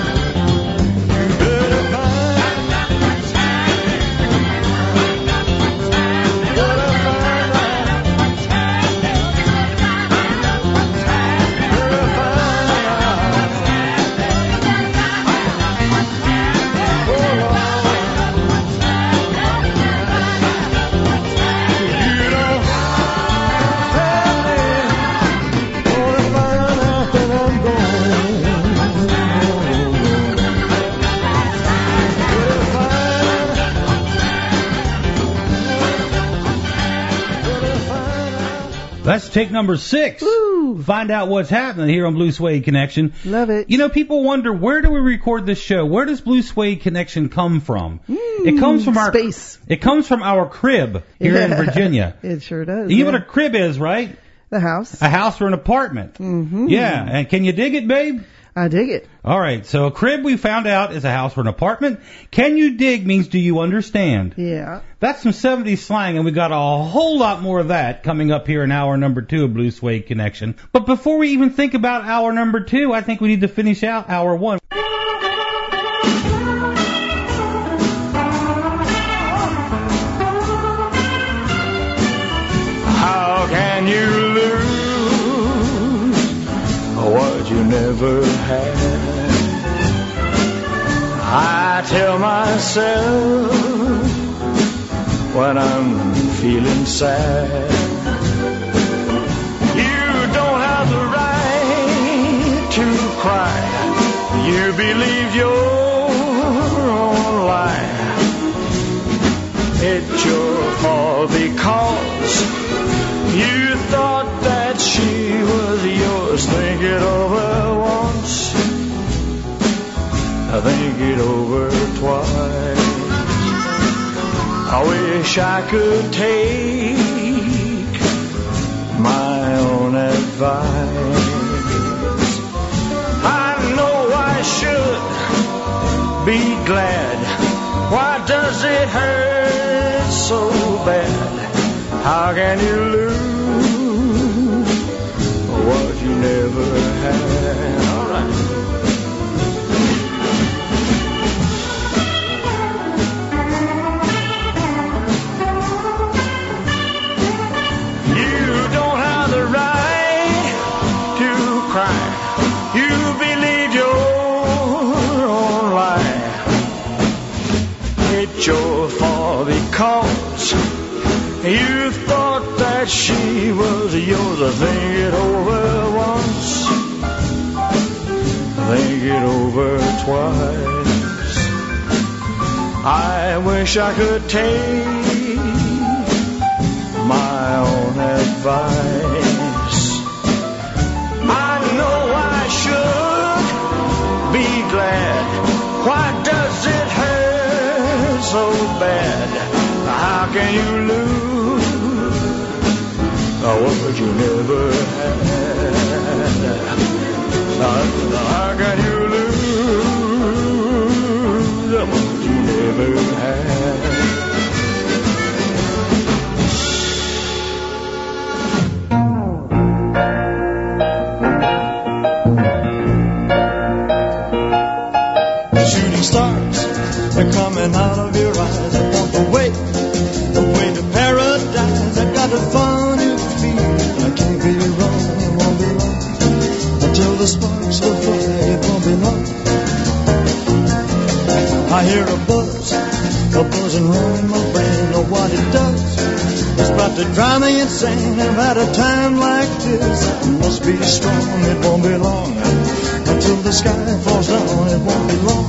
Let's take number six. Woo. Find out what's happening here on Blue Suede Connection. Love it. You know, people wonder, where do we record this show? Where does Blue Suede Connection come from? Mm, it comes from our space. It comes from our crib here in Virginia. It sure does. You know yeah. what a crib is, right? The house. A house or an apartment. Mm-hmm. Yeah, and can you dig it, babe? I dig it. All right, so a crib we found out is a house or an apartment. Can you dig means do you understand? Yeah. That's some seventies slang, and we got a whole lot more of that coming up here in hour number two of Blue Suede Connection. But before we even think about hour number two, I think we need to finish out hour one. How can you lose what you never had? I tell myself when I'm feeling sad, you don't have the right to cry. You believed your own lie. It's your fault because you thought that she was yours. Think it over once, think it over twice. I wish I could take my own advice. advice. I know I should be glad. Why does it hurt so bad? How can you lose what you never had? All right. You don't have the right to cry. You believe your own lie. It's your fault because you thought that she was yours. Think it over once, think it over twice. I wish I could take my own advice. I know I should be glad. Why does it hurt so bad? How can you lose what you never had? How can you lose what you never had? Shooting stars are coming out of your eyes. I want the way, the way to paradise. I got a funny feeling I can't be wrong. It won't be long until the sparks will fly. It won't be long. I hear a buzz, a buzzing round in my brain. Know what it does? It's about to drive me insane. I've had a time like this. I must be strong. It won't be long until the sky falls down. It won't be long.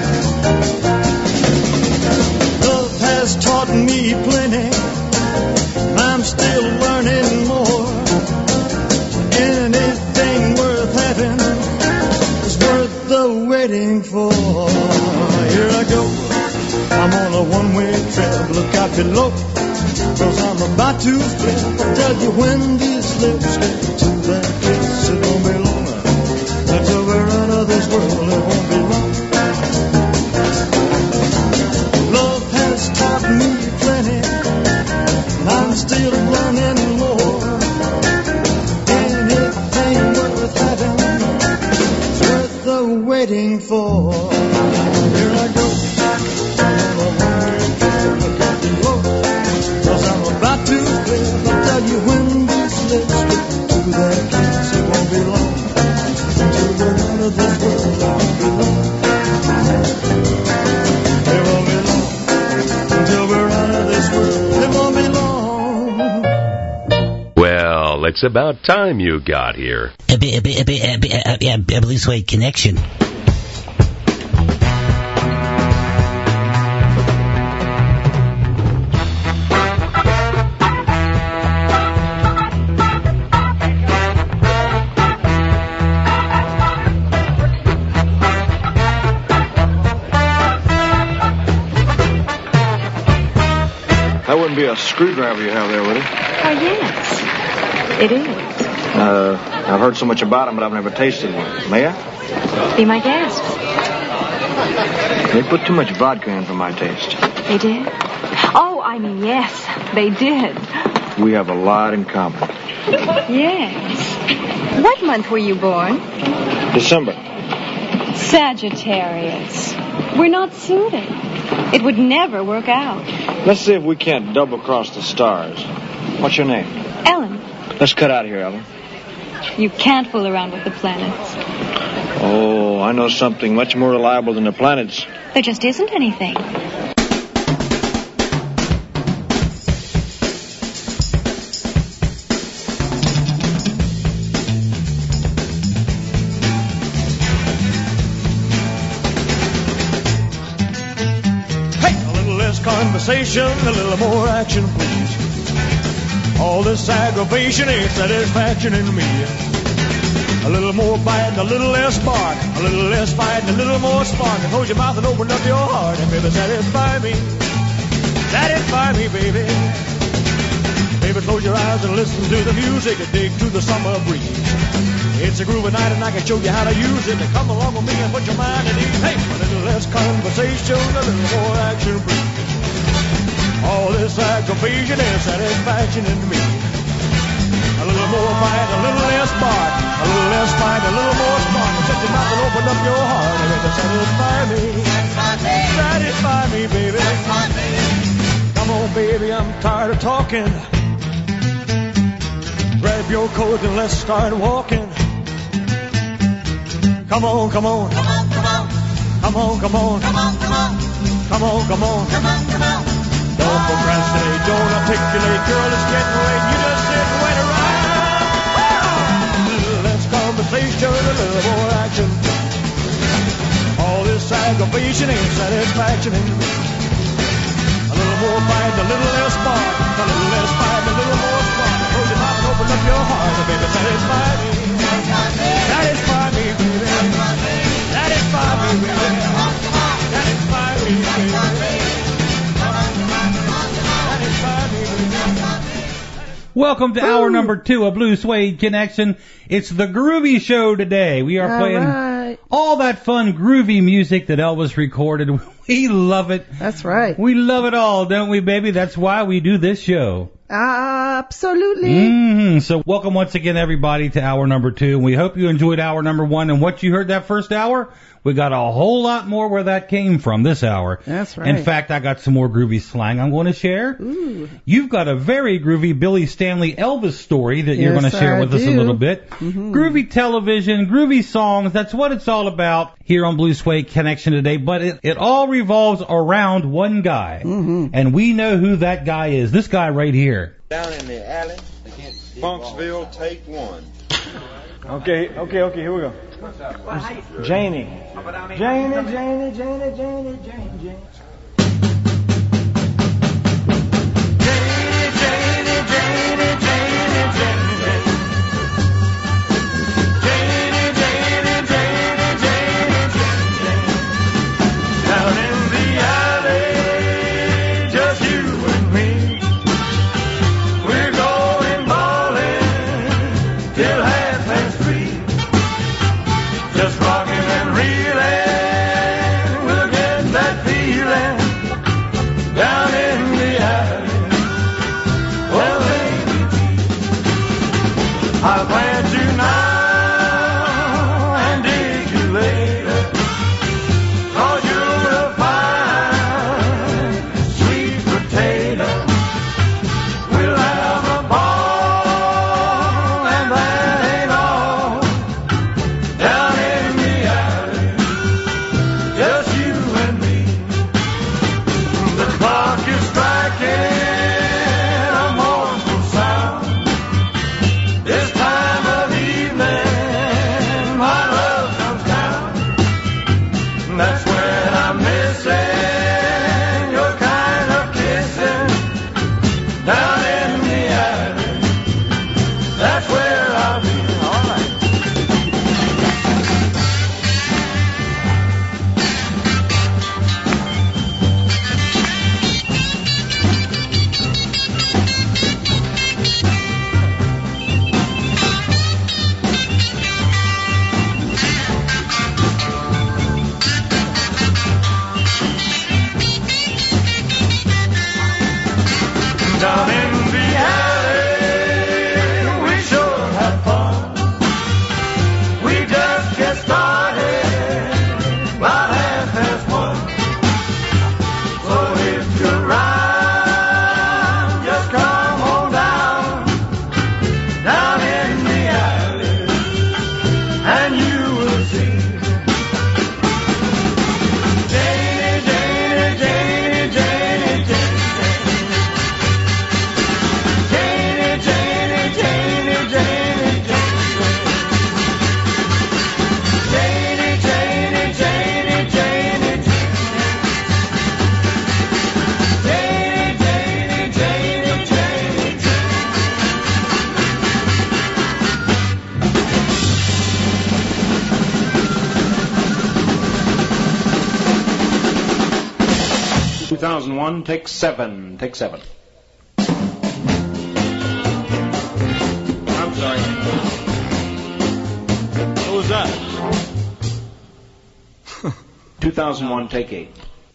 Love has taught me plenty. I'm still learning more. Anything worth having is worth the waiting for. Here I go. I'm on a one-way trip. Look out below, 'cause I'm about to flip. I'll tell you when these lips get to that kiss. It won't be long until we're out of this world. It won't be long. Love has taught me plenty, and I'm still learning more. Anything worth having is worth the waiting for. Here I go. I'm on a one-way trip. Look out below, 'cause I'm about to flip. I'll tell you when these lips get to that kiss. It won't be long until we're out of this world. It won't be long. It won't be long until we're out of this world. It won't be long. Well, it's about time you got here. A bit, a bit, a bit, a bit, a bit, a bit, a Blue Suede Connection. That wouldn't be a screwdriver you have there, would it? Oh, yes. It is. Uh, I've heard so much about them, but I've never tasted one. May I? Be my guest. They put too much vodka in for my taste. They did? Oh, I mean, yes, they did. We have a lot in common. Yes. What month were you born? December. Sagittarius. We're not suited. It would never work out. Let's see if we can't double-cross the stars. What's your name? Ellen. Let's cut out of here, Ellen. You can't fool around with the planets. Oh, I know something much more reliable than the planets. There just isn't anything. Conversation, a little more action, please. All this aggravation ain't satisfaction in me. A little more bite, a little less bark. A little less fight, a little more spark. And close your mouth and open up your heart. And baby, satisfy me. Satisfy me, baby. Baby, close your eyes and listen to the music and dig to the summer breeze. It's a groovy night and I can show you how to use it. Come along with me and put your mind at ease. Hey, a little less conversation, a little more action, please. All this aggravation and satisfaction in me. A little more fight, a little less spark. A little less fight, a little more spark. Shut your mouth and open up your heart and it'll satisfy me. Satisfy me, baby. Come on, baby, I'm tired of talking. Grab your coat and let's start walking. Come on, come on. Come on, come on. Come on, come on. Come on, come on. Come on, come on. Come on, come on. Don't procrastinate, don't articulate. Girl, it's getting late. You just sit and wait around. A little less conversation, a little more action. All this aggravation ain't satisfaction in me. A little more fight, a little less spark. A little less fight, a little more spark. Close your mouth and open up your heart, and baby, satisfy me. Satisfy me, baby. Satisfy me, baby. Satisfy me, baby. Welcome to hour number two of Blue Suede Connection. It's the Groovy Show today. We are All playing right. all that fun groovy music that Elvis recorded. We love it. That's right. We love it all, don't we, baby? That's why we do this show. Absolutely. Mm-hmm. So welcome once again, everybody, to hour number two. We hope you enjoyed hour number one. And what you heard that first hour, we got a whole lot more where that came from this hour. That's right. In fact, I got some more groovy slang I'm going to share. Ooh. You've got a very groovy Billy Stanley Elvis story that you're Yes, going to share I with us a do. little bit. Mm-hmm. Groovy television, groovy songs, that's what it's all about here on Blue Suede Connection today. But it, it all revolves around one guy. Mm-hmm. And we know who that guy is. This guy right here. Down in the alley, Funksville, take one. Okay, okay, okay, here we go. Janie. Janie, Janie, Janie, Janie, Janie, Janie. two thousand one, take seven, take seven. sorry. What was that? two thousand one, take eight.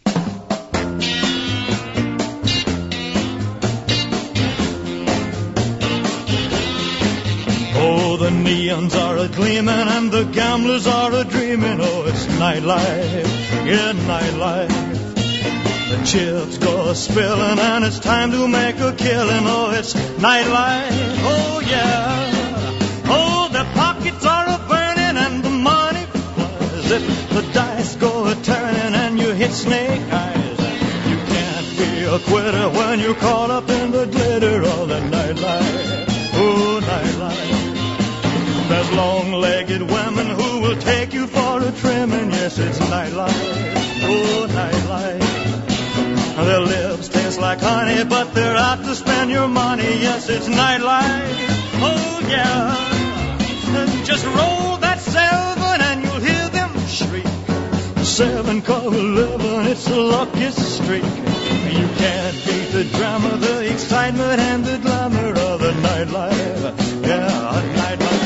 Oh, the neons are a-gleaming and the gamblers are a-dreaming. Oh, it's nightlife, yeah, nightlife. The chips go spilling and it's time to make a killing. Oh, it's nightlife, oh yeah. Oh, the pockets are a-burning and the money flies. If the dice go a-turning and you hit snake eyes, you can't be a quitter when you're caught up in the glitter of the nightlife. Oh, nightlife. There's long-legged women who will take you for a trimming. Yes, it's nightlife. Oh, nightlife. Their lips taste like honey, but they're out to spend your money. Yes, it's nightlife. Oh, yeah. And just roll that seven and you'll hear them shriek. Seven cover eleven, it's the luckiest streak. You can't beat the drama, the excitement, and the glamour of the nightlife. Yeah, nightlife.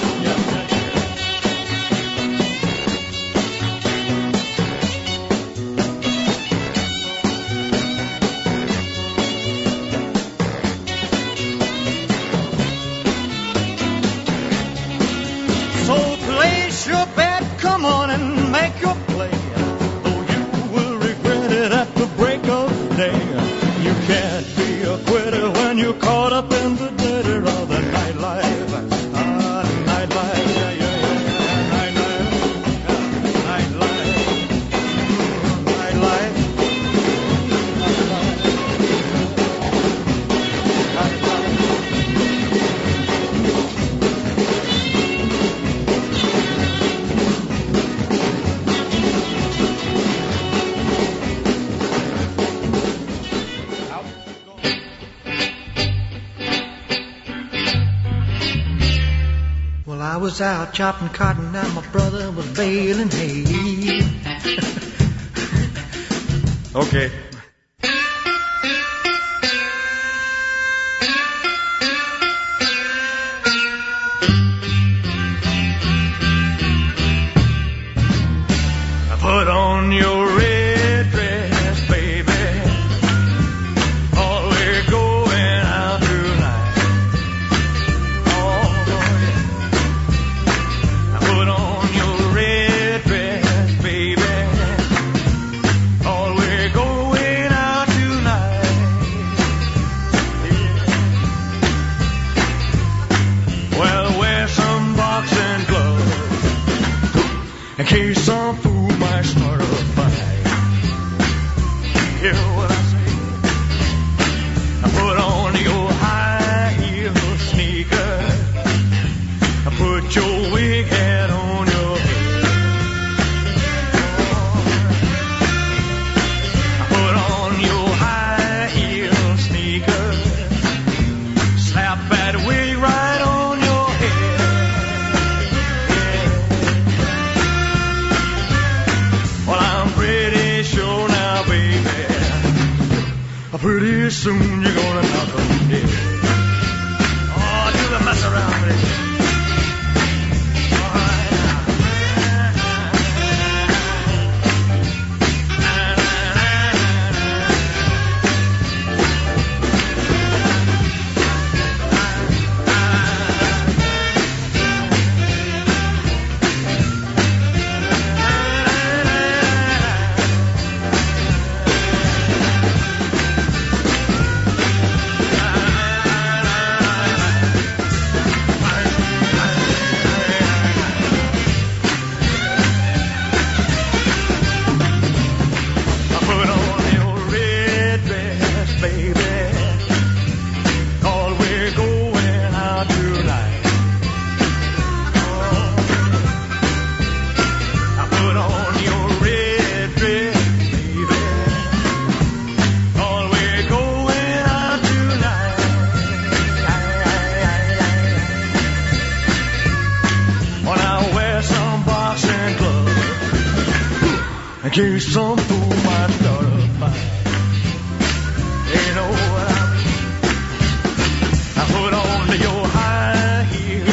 Come on and make your play, though you will regret it at the break of day. You can't be a quitter when you're caught up in the glitter of the nightlife. Ah, nightlife, yeah, yeah, yeah, nightlife, yeah, nightlife, nightlife, I was out chopping cotton and my brother was baling hay. Okay. Put on your red dress, baby. Oh, we're going out tonight. Oh, yeah. Put on your red dress, baby. Oh, we're going out tonight. Yeah. Well, wear some boxing gloves in case some fool might start a fight. Hear what I say? Put on your high heel sneakers. Put your wig hat on your head. Put on your high heel sneakers. Slap that wig right on your head. Well, I'm pretty sure now, baby, pretty soon you're gonna knock 'em dead. Oh, do the mess around with it. In case some fool might start a fight. You know what I mean? I put on your high heel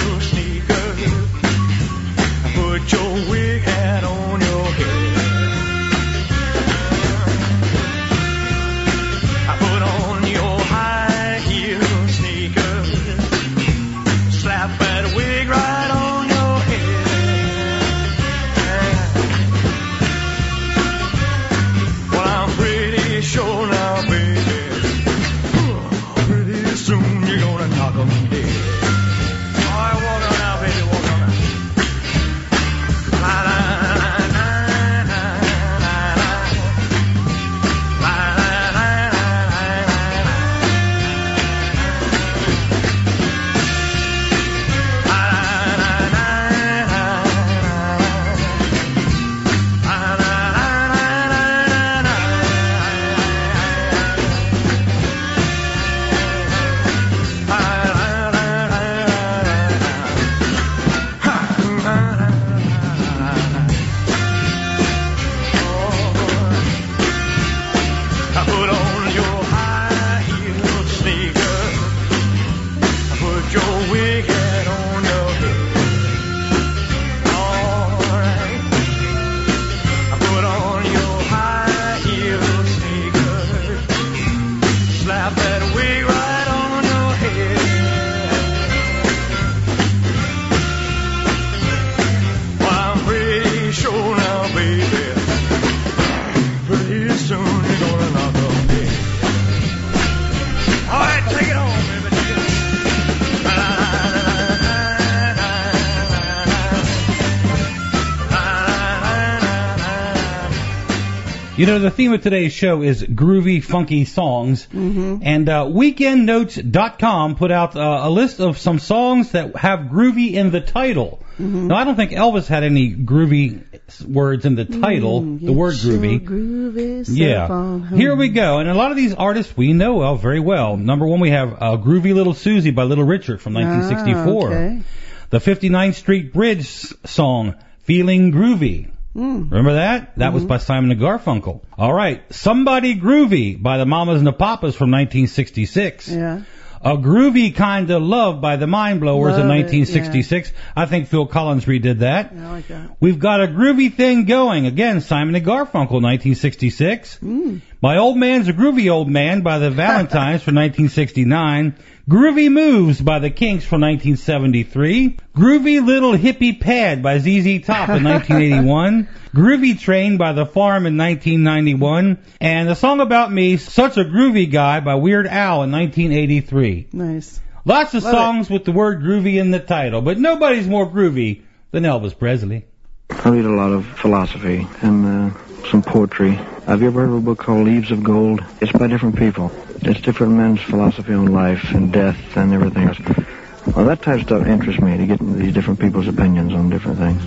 You know, the theme of today's show is groovy, funky songs. Mm-hmm. And uh, weekend notes dot com put out uh, a list of some songs that have groovy in the title. Mm-hmm. Now, I don't think Elvis had any groovy words in the title, Mm, the word sure groovy. groovy Yeah. home. Here we go. And a lot of these artists we know of very well. Number one, we have uh, Groovy Little Susie by Little Richard from nineteen sixty-four. Ah, okay. The fifty-ninth Street Bridge s- song, Feeling Groovy. Mm. Remember that? That Mm-hmm. was by Simon and Garfunkel. All right. Somebody Groovy by the Mamas and the Papas from nineteen sixty-six. Yeah. A Groovy Kind of Love by the Mind Blowers Love in it, nineteen sixty-six. I think Phil Collins redid that. I like that. We've got a Groovy Thing Going. Again, Simon and Garfunkel, nineteen sixty-six. Mm. My Old Man's a Groovy Old Man by the Valentines from nineteen sixty-nine. Groovy Moves by the Kinks from nineteen seventy-three. Groovy Little Hippie Pad by Z Z Top in nineteen eighty-one. Groovy Train by The Farm in nineteen ninety-one. And the song about me, Such a Groovy Guy by Weird Al in nineteen eighty-three. Nice. Lots of Love songs with the word groovy in the title, but nobody's more groovy than Elvis Presley. I read a lot of philosophy and uh, some poetry. Have you ever heard of a book called Leaves of Gold? It's by different people. It's different men's philosophy on life and death and everything else. Well, that type of stuff interests me, to get these different people's opinions on different things.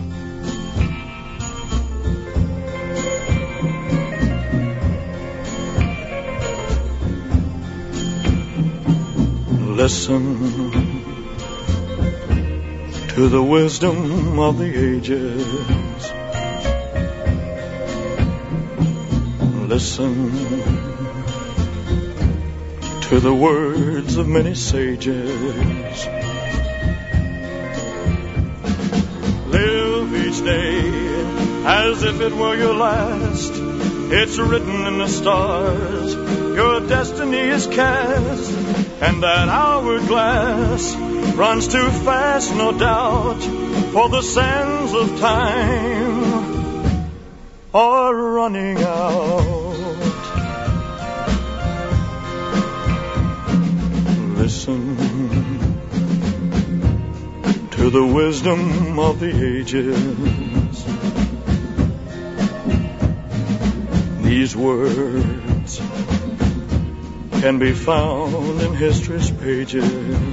Listen to the wisdom of the ages. Listen to the words of many sages. Live each day as if it were your last. It's written in the stars, your destiny is cast, and that hourglass runs too fast, no doubt, for the sands of time are running out. Listen to the wisdom of the ages. These words can be found in history's pages.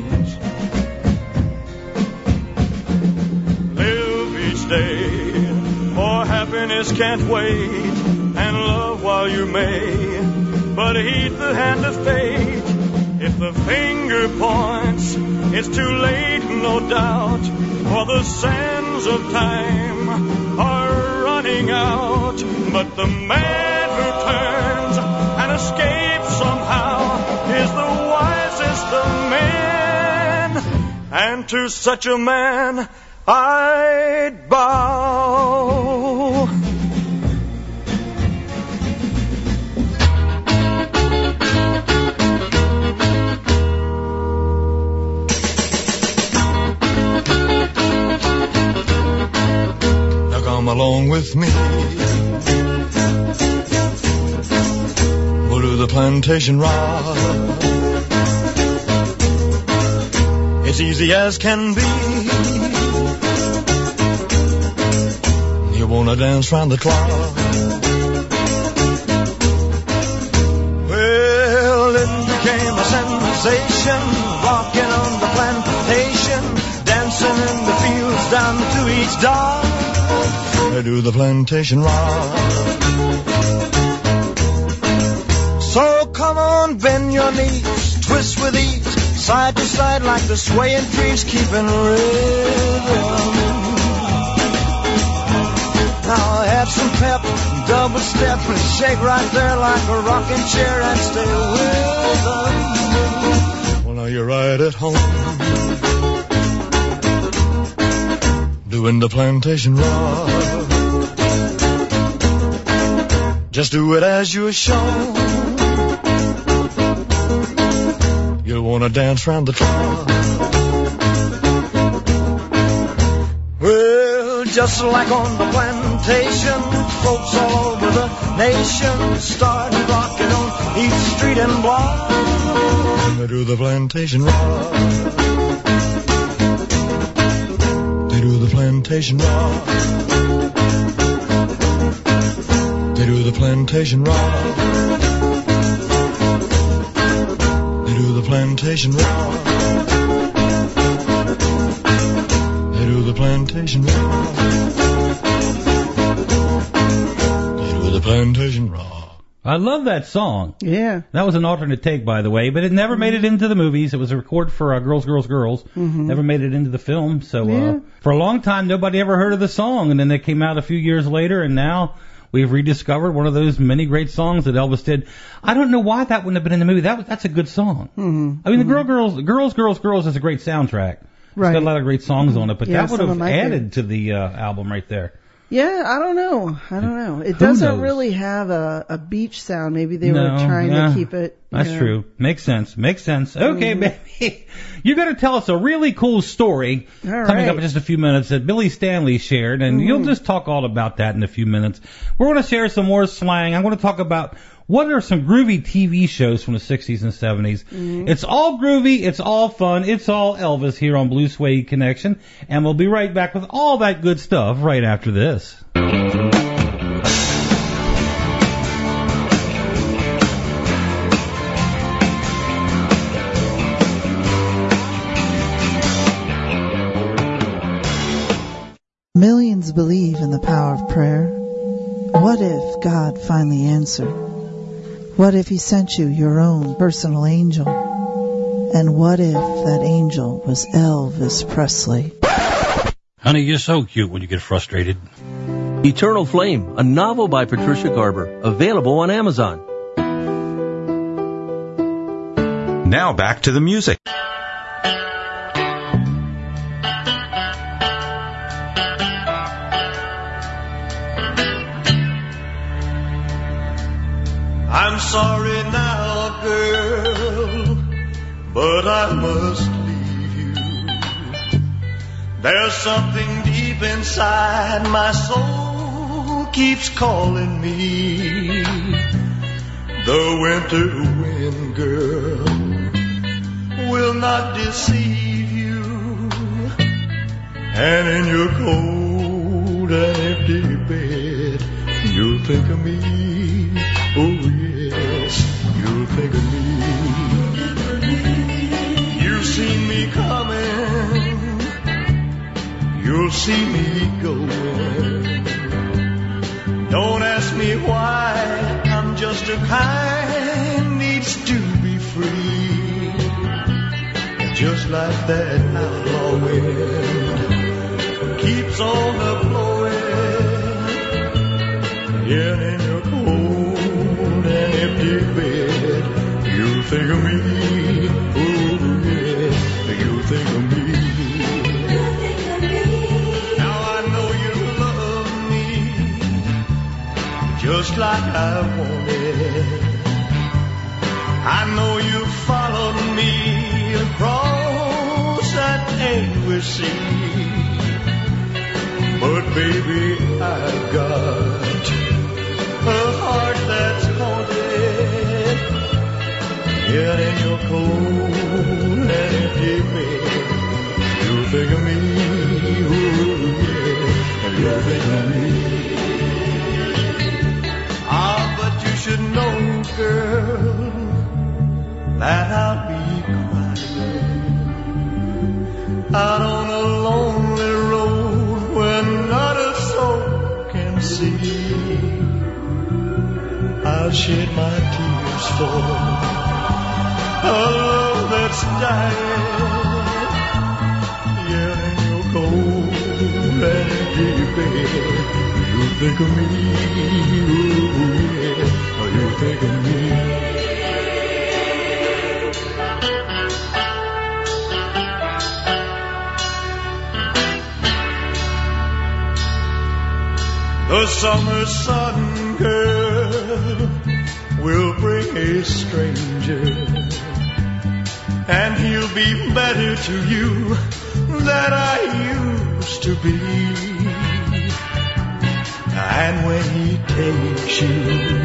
Live each day, for happiness can't wait, and love while you may, but heed the hand of fate. If the finger points, it's too late, no doubt, for the sands of time are running out. But the man who turns and escapes somehow is the wisest of men, and to such a man I'd bow. Now come along with me. We'll do the plantation ride. It's easy as can be. You wanna dance round the clock? Well, it became a sensation, rocking on the plantation, dancing in the fields down to each dawn. They do the plantation ride. So come on, bend your knees, twist with ease, side to side like the swaying trees, keeping rhythm. Now add some pep, double step, and shake right there like a rocking chair and stay with them. Well, now you're right at home, doing the plantation ride. Just do it as you're shown. You wanna dance round the clock? Well, just like on the plantation, folks all over the nation start rocking on each street and block. They do the plantation rock. They do the plantation rock. They do the plantation rock. They do the plantation rock. They do the plantation rock. They do the plantation rock. I love that song. Yeah. That was an alternate take, by the way, but it never made it into the movies. It was a record for uh, Girls, Girls, Girls. Mm-hmm. Never made it into the film. So Yeah. uh, for a long time, nobody ever heard of the song, and then they came out a few years later, and now we've rediscovered one of those many great songs that Elvis did. I don't know why that wouldn't have been in the movie. That was, that's a good song. Mm-hmm. I mean, the Girl, Girls, Girls, Girls, Girls is a great soundtrack. Right. It's got a lot of great songs on it, but Yeah, that would some have of my added to the uh, album right there. Yeah, I don't know. I don't know. It Who doesn't knows? really have a, a beach sound. Maybe they No, were trying yeah. to keep it. you That's know. true. Makes sense. Makes sense. Okay, Mhm. baby. You're going to tell us a really cool story All coming right. up in just a few minutes that Billy Stanley shared, and Mhm. you'll just talk all about that in a few minutes. We're going to share some more slang. I'm going to talk about what are some groovy T V shows from the sixties and seventies. Mhm. It's all groovy. It's all fun. It's all Elvis here on Blue Suede Connection, and we'll be right back with all that good stuff right after this. Millions believe in the power of prayer. What if God finally answered? What if he sent you your own personal angel? And what if that angel was Elvis Presley? Honey, you're so cute when you get frustrated. Eternal Flame, a novel by Patricia Garber, available on Amazon. Now back to the music. I'm sorry now, girl, but I must leave you. There's something deep inside my soul keeps calling me. The winter wind, girl, will not deceive you. And in your cold and empty bed, you'll think of me. Oh yes, you'll think of me. You've seen me coming, you'll see me going. Don't ask me why, I'm just a kind needs to be free. Just like that outlaw wind keeps on a blowing. Yeah, in your cold and empty bed, you'll think of me. Oh yeah, you'll think of me. Now I know you love me just like I wanted. I know you followed me across that anguish sea. But baby, I've got a heart that's haunted. Yet in your cold and empty bed, you'll think of me. Oh yeah, you'll think of me. Ah, but you should know, girl, that I'll be crying out on a lonely road where not a soul can see. I'll shed my tears for a love that's dying. Yeah, in your cold and empty bed, you'll think of me. Oh yeah, you'll think of me. The summer sun, girl, will bring a stranger, and he'll be better to you than I used to be. And when he takes you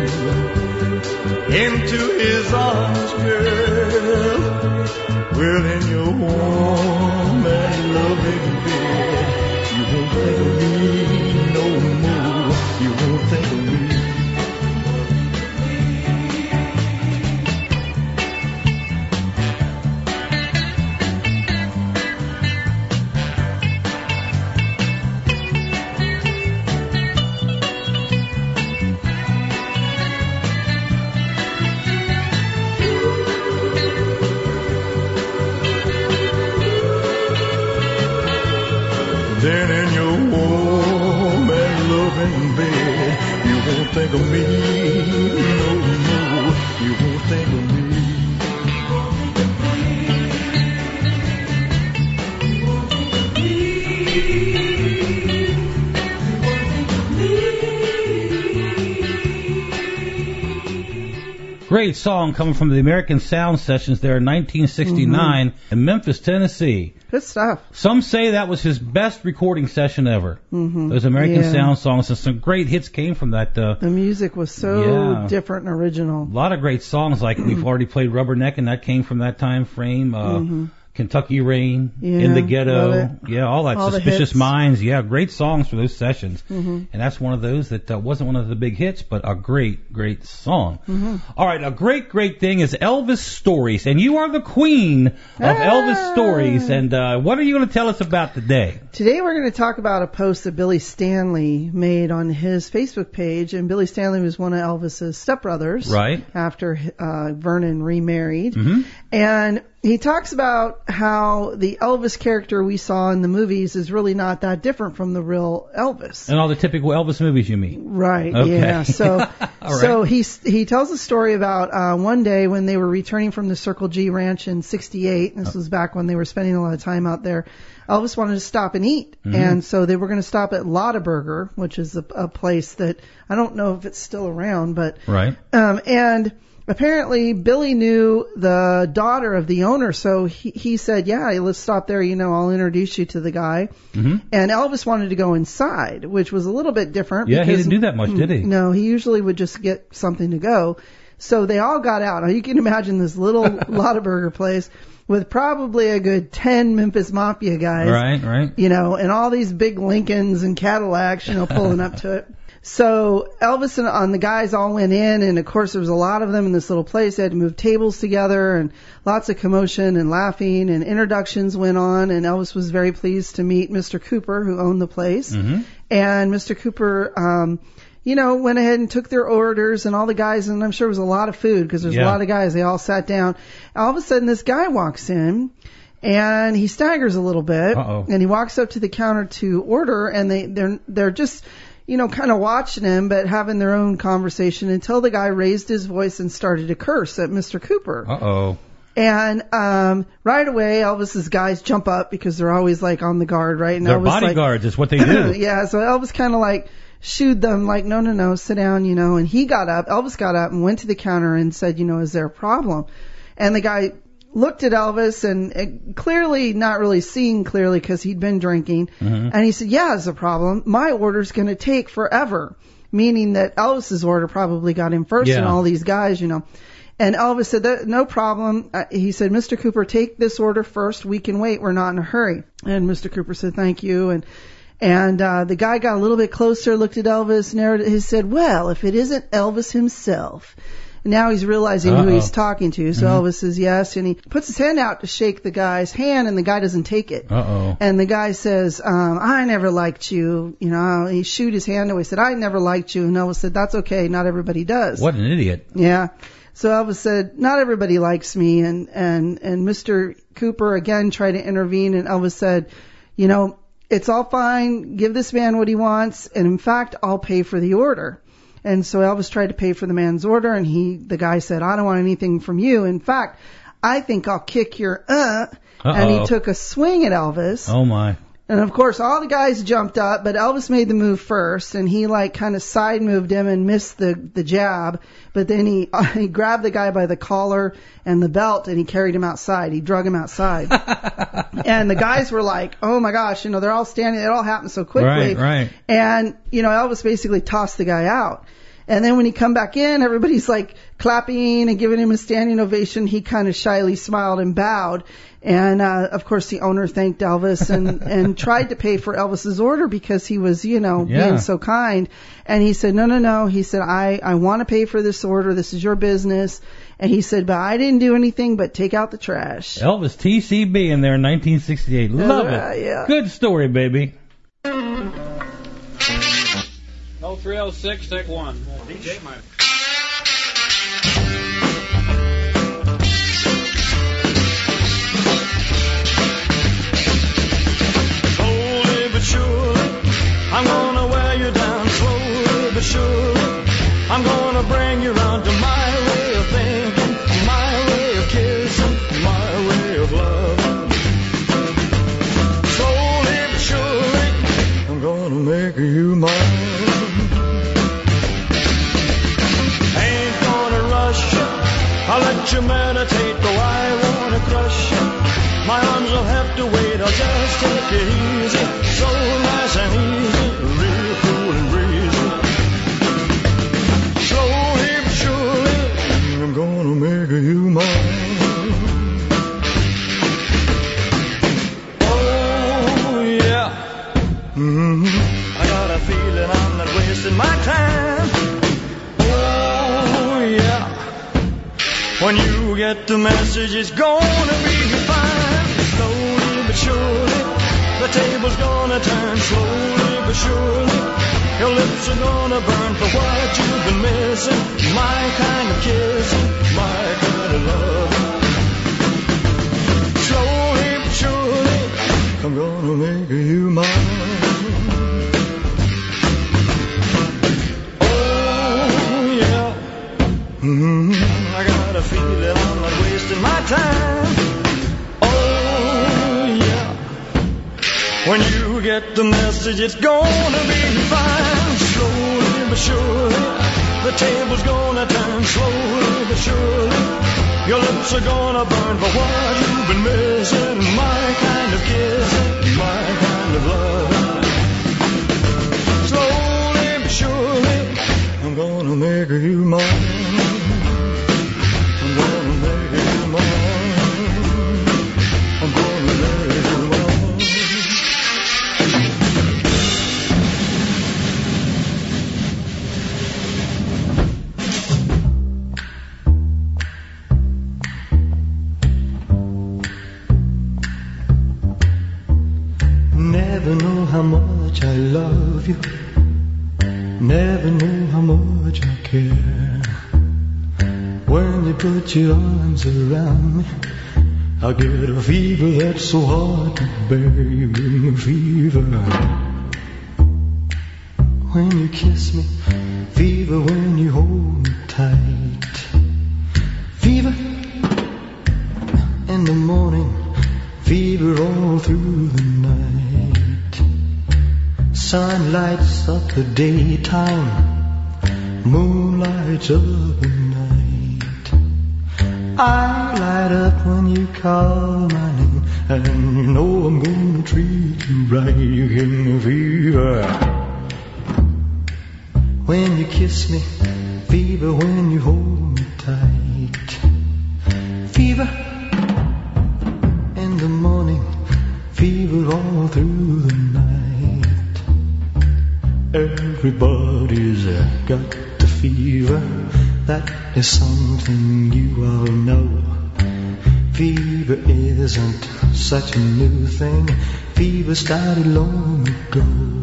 into his arms, girl, well, in your warm and loving bed, you won't think of me no more. You won't think of me. think of me. No, no, you won't think of me. Great song coming from the American Sound Sessions there in nineteen sixty-nine mm-hmm. in Memphis, Tennessee. Good stuff. Some say that was his best recording session ever. Mm-hmm. Those American yeah. Sound songs, and some great hits came from that. Uh, the music was so yeah. different and original. A lot of great songs, like we've already played Rubberneck, and that came from that time frame. Uh, mm-hmm. Kentucky Rain, yeah, In the Ghetto, yeah, all that. All Suspicious Minds, yeah, great songs for those sessions. Mm-hmm. And that's one of those that uh, wasn't one of the big hits, but a great, great song. Mm-hmm. All right, a great, great thing is Elvis Stories, and you are the queen of ah! Elvis Stories. And uh, what are you going to tell us about today? Today we're going to talk about a post that Billy Stanley made on his Facebook page, and Billy Stanley was one of Elvis's stepbrothers, right? After uh, Vernon remarried, mm-hmm. and he talks about how the Elvis character we saw in the movies is really not that different from the real Elvis. And all the typical Elvis movies, you mean? Right. Okay. Yeah. So, right. so he he tells a story about uh, one day when they were returning from the Circle G Ranch in sixty-eight. This was back when they were spending a lot of time out there. Elvis wanted to stop and eat, mm-hmm. and so they were going to stop at Lotta Burger, which is a, a place that I don't know if it's still around, but right. Um, and apparently Billy knew the daughter of the owner, so he, he said, yeah, let's stop there, you know, I'll introduce you to the guy. Mm-hmm. And Elvis wanted to go inside, which was a little bit different. Yeah, because, he didn't do that much, did he? No, he usually would just get something to go. So they all got out. Now you can imagine this little Lotta Burger place with probably a good ten Memphis Mafia guys. Right, right. You know, and all these big Lincolns and Cadillacs, you know, pulling up to it. So Elvis and, and the guys all went in, and of course there was a lot of them in this little place. They had to move tables together, and lots of commotion and laughing, and introductions went on, and Elvis was very pleased to meet Mister Cooper, who owned the place. Mm-hmm. And Mister Cooper, um, you know, went ahead and took their orders, and all the guys, and I'm sure it was a lot of food, because there's yeah. a lot of guys, they all sat down. All of a sudden this guy walks in, and he staggers a little bit, Uh-oh. and he walks up to the counter to order, and they, they're, they're just, you know, kind of watching him, but having their own conversation until the guy raised his voice and started to curse at Mister Cooper. Uh-oh. And um right away, Elvis's guys jump up because they're always like on the guard, right? And They're Elvis, bodyguards, like, is what they do. Yeah, so Elvis kind of like shooed them like, no, no, no, sit down, you know. And he got up, Elvis got up and went to the counter and said, you know, is there a problem? And the guy looked at Elvis and uh, clearly not really seeing clearly because he'd been drinking. Mm-hmm. And he said, yeah, it's a problem. My order's going to take forever, meaning that Elvis's order probably got in first yeah. and all these guys, you know. And Elvis said, that, no problem. Uh, he said, Mister Cooper, take this order first. We can wait. We're not in a hurry. And Mister Cooper said, thank you. And and uh, the guy got a little bit closer, looked at Elvis, and he said, well, if it isn't Elvis himself. Now he's realizing Uh-oh. who he's talking to. So Mm-hmm. Elvis says yes, and he puts his hand out to shake the guy's hand, and the guy doesn't take it. Uh-oh. And the guy says, um, I never liked you. You know, he shoot his hand away. He said, I never liked you. And Elvis said, that's okay. Not everybody does. What an idiot. Yeah. So Elvis said, not everybody likes me. And, and, and Mister Cooper again tried to intervene, and Elvis said, you know, it's all fine. Give this man what he wants. And in fact, I'll pay for the order. And so Elvis tried to pay for the man's order, and he, the guy said, I don't want anything from you. In fact, I think I'll kick your uh. Uh-oh. And he took a swing at Elvis. Oh my. And of course, all the guys jumped up, but Elvis made the move first, and he like kind of side moved him and missed the the jab. But then he uh, he grabbed the guy by the collar and the belt, and he carried him outside. He drug him outside. And the guys were like, "Oh my gosh!" You know, they're all standing. It all happened so quickly. Right, right. And you know, Elvis basically tossed the guy out. And then when he come back in, everybody's like clapping and giving him a standing ovation. He kind of shyly smiled and bowed. And, uh, of course, the owner thanked Elvis and, and tried to pay for Elvis's order because he was, you know, Yeah. being so kind. And he said, no, no, no. He said, I, I want to pay for this order. This is your business. And he said, but I didn't do anything but take out the trash. Elvis T C B in there in nineteen sixty-eight. Love Uh, it. yeah. Good story, baby. oh three oh six, take one. D J Mike. Slowly but surely, I'm gonna wear you down. Slowly but surely, I'm gonna bring you round to my way of thinking, my way of kissing, my way of loving. Slowly but surely, I'm gonna make you mine. Ain't gonna rush you, I'll let you meditate, though I wanna crush you. My arms will have to wait, I'll just take it easy, so nice and easy, real cool and breezy. Slowly but surely, I'm gonna make you mine. Oh yeah, mm-hmm. I got a feeling I'm not wasting my time. Oh yeah, when you get the message, it's gonna be fine. Slowly but surely, the table's gonna turn. Slowly but surely, your lips are gonna burn for what you've been missing. My kind of kissing, my kind of loving. Slowly but surely, I'm gonna make you mine. Oh yeah, mm-hmm. I got a feeling I'm not wasting my time. When you get the message, it's gonna be fine. Slowly but surely, the table's gonna turn. Slowly but surely, your lips are gonna burn for what you've been missing. My kind of kissing, my kind of loving. Slowly but surely, I'm gonna make you mine. I'm gonna make you mine. I'm gonna make you mine. Never know how much I love you. Never know how much I care. When you put your arms around me, I get a fever that's so hard to bear. You give me fever when you kiss me, fever when you hold me tight, fever in the morning, fever all through the night. Sun lights up the daytime, moon lights up the night. I light up when you call my name, and you know I'm gonna treat you right. You give me fever when you kiss me, fever when you hold me tight, fever in the morning, fever all through the night. Everybody's uh, got the fever, that is something you all know. Fever isn't such a new thing, fever started long ago.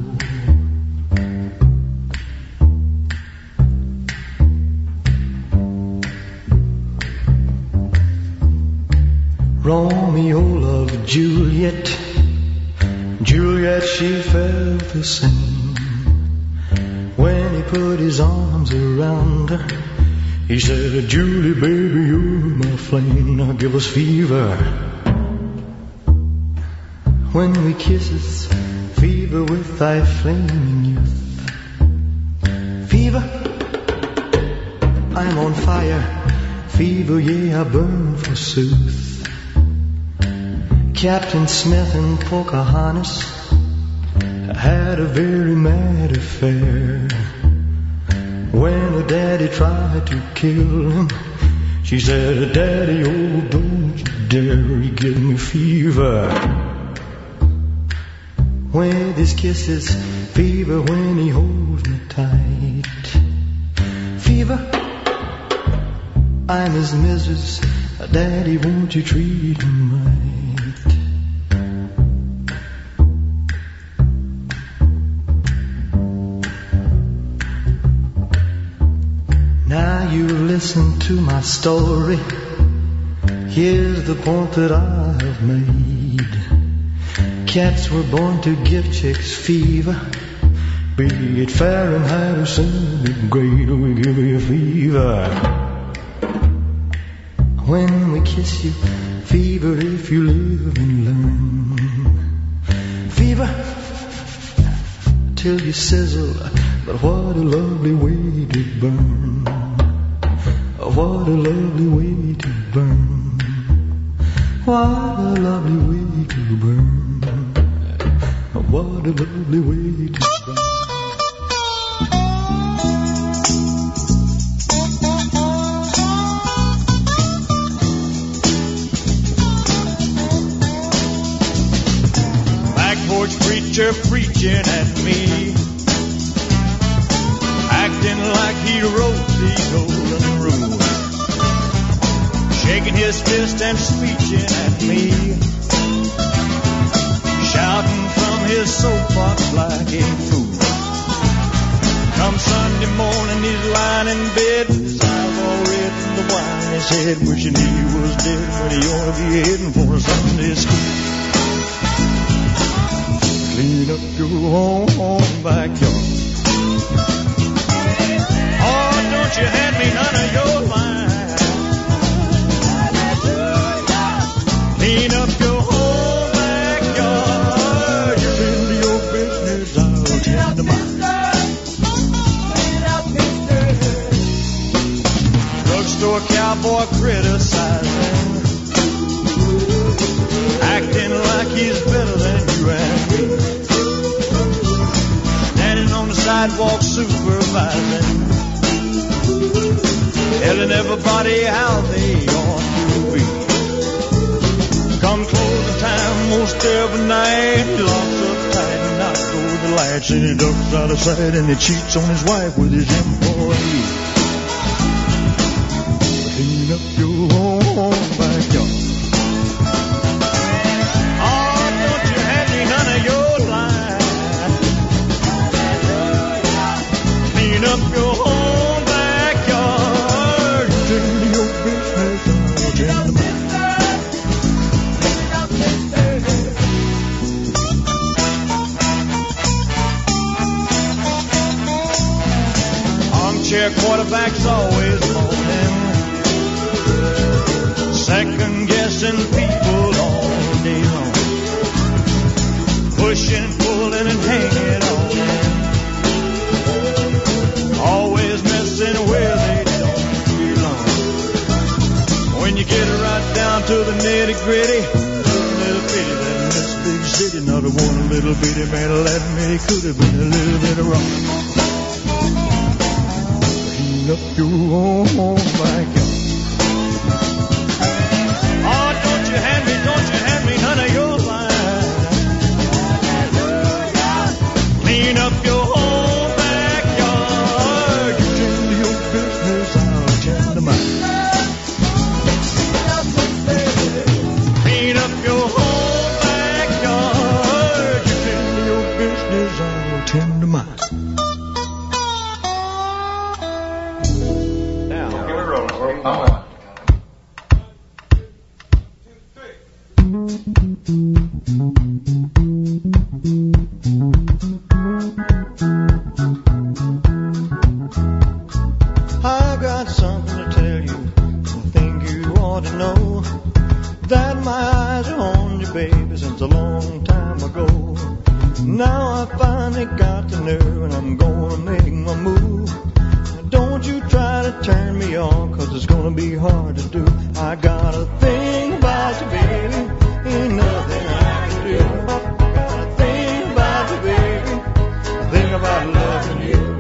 Romeo loved Juliet, Juliet she felt the same. When he put his arms around her, he said, Julie, baby, you're my flame, now give us fever. When we kisses, fever with thy flaming youth. Fever, I'm on fire, fever, yeah, I burn forsooth. Captain Smith and Pocahontas had a very mad affair. When her daddy tried to kill him, she said, Daddy, oh, don't you dare, he give me fever. With his kisses, fever when he holds me tight. Fever, I'm his missus, Daddy, won't you treat him right? Now you listen to my story. Here's the point that I have made. Cats were born to give chicks fever. Be it Fahrenheit or centigrade, we give you a fever. When we kiss you, fever if you live and learn. Fever till you sizzle, but what a lovely way to burn. What a lovely way to burn. What a lovely way to burn. What a lovely way to burn. Back porch preacher preaching at me, acting like he wrote the golden rule, shaking his fist and screeching at me, shouting from his soapbox like a fool. Come Sunday morning, he's lying in bed, his eyes all red from the wine in his head, wishing he was dead when he ought to be heading for a Sunday school. Clean up your home backyard. Oh, don't you hand me none of your line. Clean up your home backyard. You tend to your business, I'll tend to mine. Drugstore cowboy criticizing, acting like he's better than you and me, standing on the sidewalk supervising, telling everybody how they ought to be. Come closing time most every night, he locks up tight and knocks over the lights, and he ducks out of sight and he cheats on his wife with his employee. Clean up your home backyard. Oh, don't you hand me none of your line. Clean up your home backyard. Tend to your business, I'll tend to mine. Armchair quarterback's always moaning, second guessing people all day long, pushing, pulling, and hanging on, always messing where they don't belong. When you get it right down to the nitty gritty, little pity that in this big city, not a one little bitty man let me could have been a little bit wrong. Clean up your home backyard. Oh, don't you hand me, don't you hand me none of your line. Clean up your whole backyard. You tend to your business, I'll tend to mine. Clean up your whole backyard. You tend to your business, I'll tend to mine. Now, get it rolling. Oh. I've got something to tell you, I think you ought to know, that my eyes are on you, baby, since a long time ago. Now I finally got the nerve and I'm gonna make my move. Don't you try to turn me on, cause it's gonna be hard to do. I got a thing about you, baby, ain't nothing I can do. Got a thing about you, baby, a thing about loving you.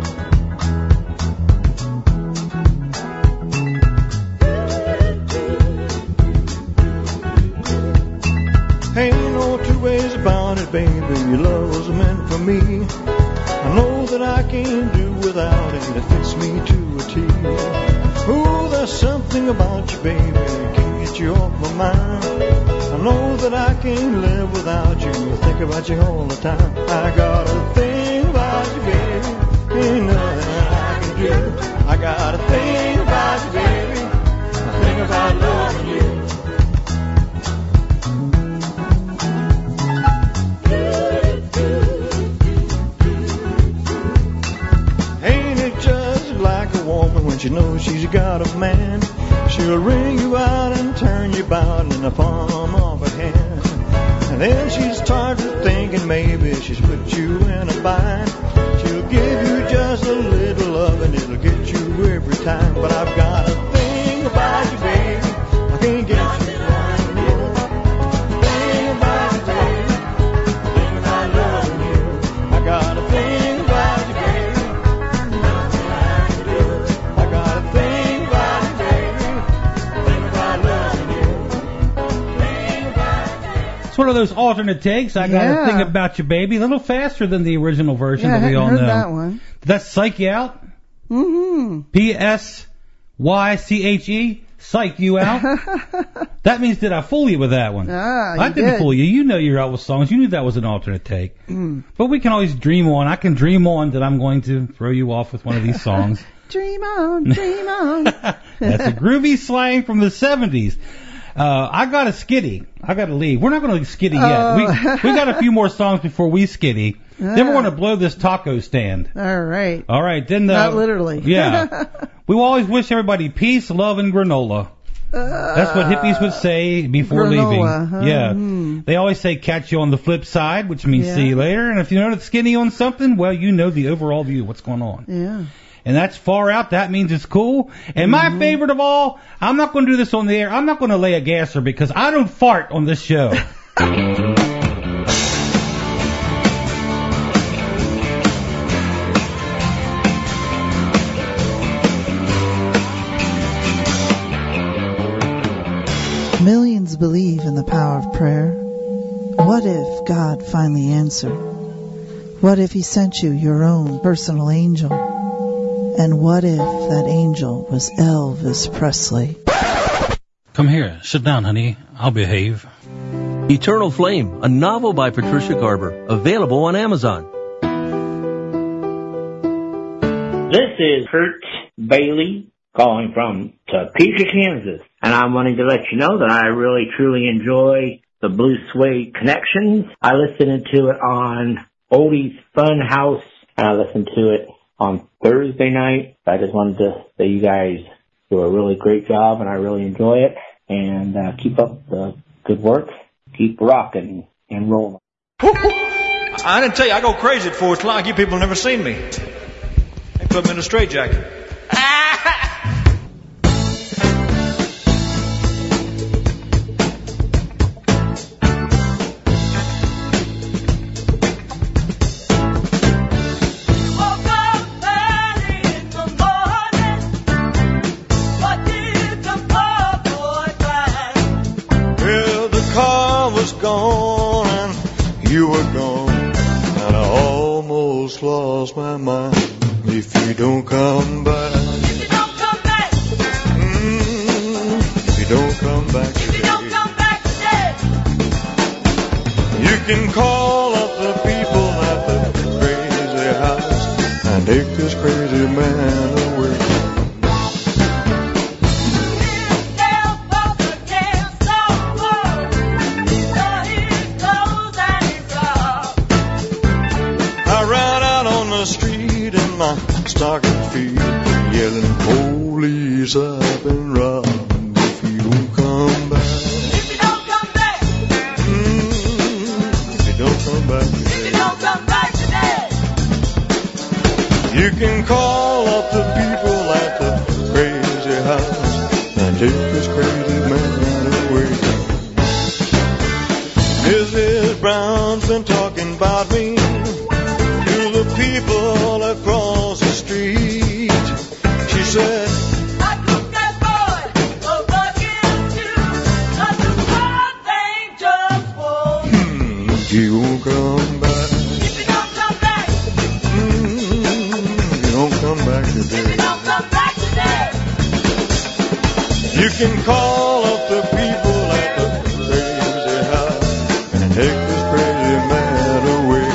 Ain't no two ways about it, baby, your love was meant for me. I know that I can't do without it, it fits me to a T. Ooh, there's something about you, baby, that can't get you off my mind. I know that I can't live without you, I think about you all the time. I got a thing about you, baby, ain't nothing I can do. I got a thing about you, baby, a thing about loving you. woman when she knows she's got a man. She'll ring you out and turn you about in the palm of her hand. And then she starts thinking maybe she's put you in a bind. She'll give you just a little love and it'll get you every time. But I've got a thing about you, baby. I can't get you. Got a thing about you, baby. I got a thing about you, baby. Think about loving you. It's one of those alternate takes. I got Yeah. a thing about you, baby. A little faster than the original version Yeah, I that we hadn't all heard know. that one. Did that psych you out? Mm-hmm. P S Y C H E? Psych you out? That means did I fool you with that one? Ah, I you didn't did. fool you. You know your Elvis songs. You knew that was an alternate take. Mm. But we can always dream on. I can dream on that I'm going to throw you off with one of these songs. Dream on, dream on. That's a groovy slang from the seventies. Uh, I got a skitty. I got to leave. We're not going to skitty yet. Oh. We, we got a few more songs before we skitty. Then we're Ah. going to blow this taco stand. All right. All right. Then the, Not literally. Yeah. We will always wish everybody peace, love, and granola. That's what hippies would say before Granola, leaving. huh? Yeah. Hmm. They always say catch you on the flip side, which means Yeah. see you later. And if you're not skinny on something, well, you know the overall view, what's going on. Yeah. And that's far out. That means it's cool. And Mm-hmm. my favorite of all, I'm not going to do this on the air. I'm not going to lay a gasser because I don't fart on this show. Millions believe in the power of prayer. What if God finally answered? What if He sent you your own personal angel? And what if that angel was Elvis Presley? Come here. Sit down, honey. I'll behave. Eternal Flame, a novel by Patricia Garber, available on Amazon. This is Kurt Bailey calling from Topeka, Kansas. And I'm wanting to let you know that I really, truly enjoy the Blue Suede Connections. I listened to it on Oldies Fun House, and I listened to it on Thursday night. I just wanted to say you guys do a really great job, and I really enjoy it. And uh, keep up the good work. Keep rocking and rolling. I didn't tell you, I go crazy at four o'clock. You people have never seen me. They put me in a straitjacket. Well, the car was gone and you were gone, and I almost lost my mind. If you don't come back, if you don't come back, mm, if you don't come back today, if you don't come back today, you can call up the people at the crazy house and take this crazy man away. I ran out on the street in my stocking feet, yelling, police, I've been robbed. If you don't come back, if you don't come back, mm, if you don't come back today, if you don't come back today, you can call up the people at the crazy house and take this crazy man away. Missus Brown's been talking about me to the people across the street. She said, I took that boy over into the one thing just for hmm, if you won't come back, if you don't come back, mm, if you don't come back today, if you don't come back today, you can call up the people at the crazy house and take this crazy man away.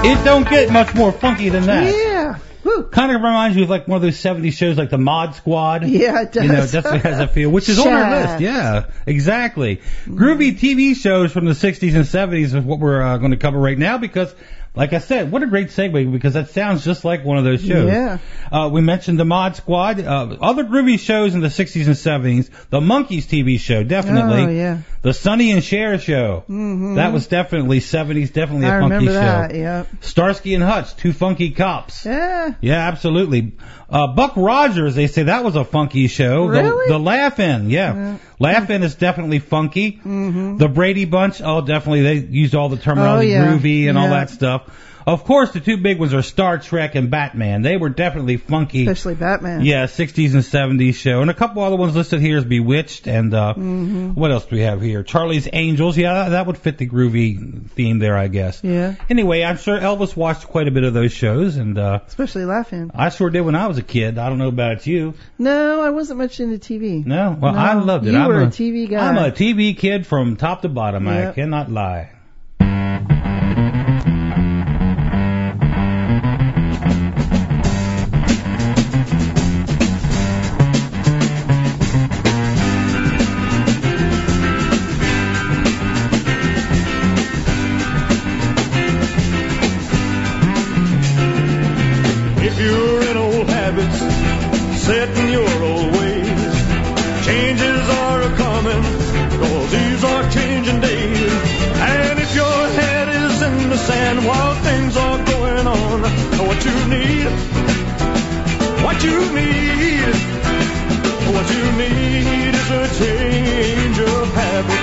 It don't get much more funky than that. Yeah. Woo. Kind of reminds you of like one of those seventies shows like the Mod Squad. Yeah, it does. You know, it definitely has that feel, which is on our list. Yeah, exactly. Groovy T V shows from the sixties and seventies is what we're uh, going to cover right now because, like I said, what a great segue because that sounds just like one of those shows. Yeah. Uh, we mentioned the Mod Squad. Uh, other groovy shows in the sixties and seventies. The Monkees T V show, definitely. Oh, yeah. The Sonny and Cher show. Mm-hmm. That was definitely seventies, definitely a I funky remember show. that, yep. Starsky and Hutch, Two Funky Cops. Yeah. Yeah, absolutely. Uh, Buck Rogers, they say that was a funky show. Really? The, the Laugh-In, yeah. Yeah. Laugh-In is definitely funky. Mm-hmm. The Brady Bunch, oh, definitely. They used all the terminology, Oh, yeah. groovy and all Yeah. that stuff. Of course, the two big ones are Star Trek and Batman. They were definitely funky. Especially Batman. Yeah, sixties and seventies show. And a couple other ones listed here is Bewitched and, uh, Mm-hmm. what else do we have here? Charlie's Angels. Yeah, that would fit the groovy theme there, I guess. Yeah. Anyway, I'm sure Elvis watched quite a bit of those shows, and uh, Especially Laughing. I sure did when I was a kid. I don't know about you. No, I wasn't much into T V. No? Well, No, I loved it. You I'm were a, a T V guy. I'm a T V kid from top to bottom. I Yep. cannot lie. If you're in old habits, set in your old ways, changes are a-coming, cause these are changing days. And if your head is in the sand while things are going on, what you need, what you need, what you need is a change of habit.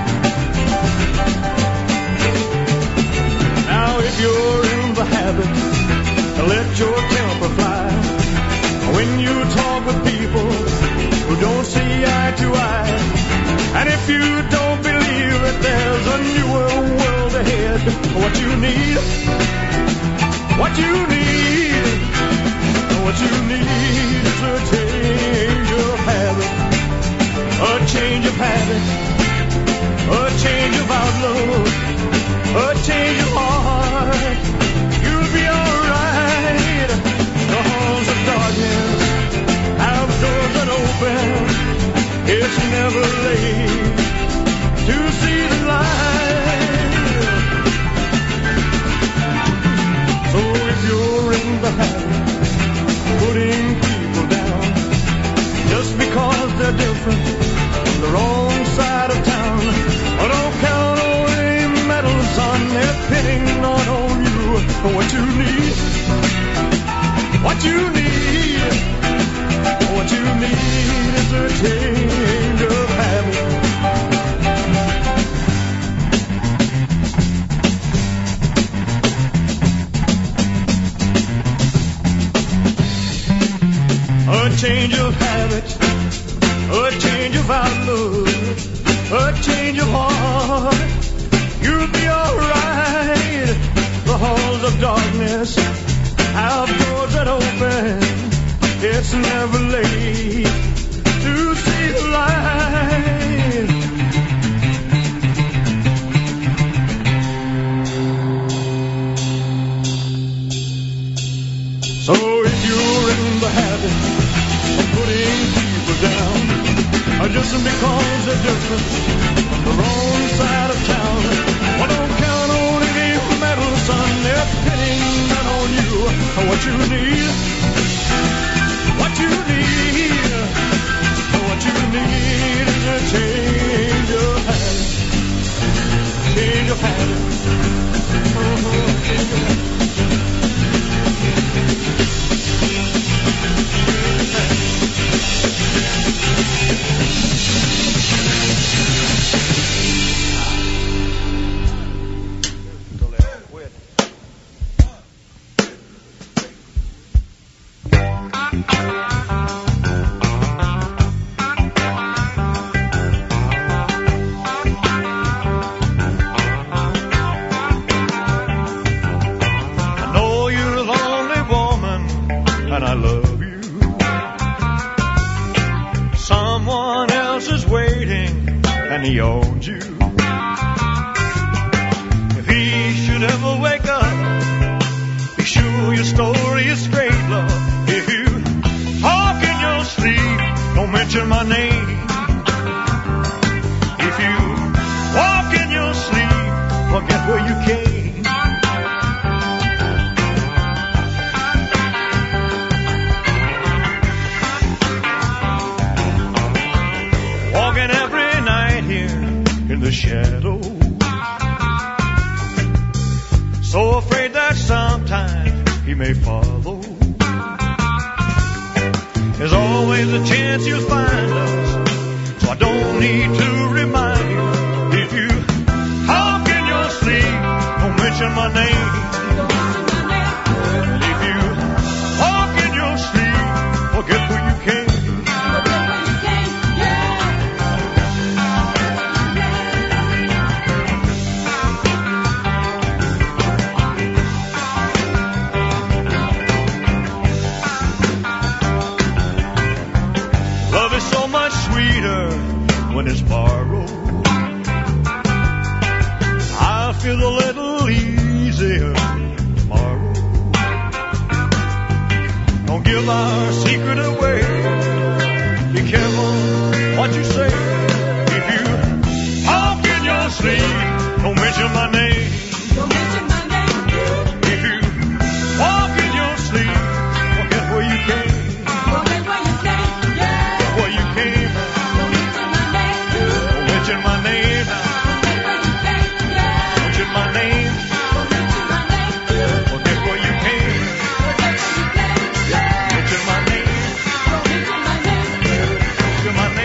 Now if you're in the habit, let your temper fly when you talk with people who don't see eye to eye. And if you don't believe that there's a newer world ahead, what you need, what you need, what you need is a change of habit, a change of habit, a change of outlook, a change of heart. You'll be alright. The halls of darkness have doors that open. It's never late to see the light. So if you're in the habit of putting people down just because they're different from the wrong side of town, oh, don't count on any medals, son. They're pitting not on you. What you need, what you need, what you need is a change of habit. A change of habit, a change of outlook, a change of heart. You'll be alright. The halls of darkness have doors that open. It's never late to see the light. So if you're in the habit of putting people down, or just because they're different from the wrong side of town, well, don't count on any metal, son. They're pinning down on you. What you need, what you need, what you need is a change of habit, change of habit. Uh-huh. Change of habit. He owns you. If he should ever wake up your story is great, love. If you talk in your sleep, don't mention my name. If you walk in your sleep, forget where you came. Walking every night here in the shadow, so afraid that sometime he may follow. There's always a chance you'll find us, so I don't need to remind you. If you talk in your sleep, don't mention my name. And if you walk in your sleep, forget where you came. When it's borrowed, I'll feel a little easier tomorrow. Don't give our secret away. Be careful what you say. If you talk in your sleep, don't mention my name. Don't mention my name. If you walk in your sleep, forget where you came. Forget where you came. Yeah. Where you came. Mention my name. Mention my name. Forget where you came. Mention my name. Mention my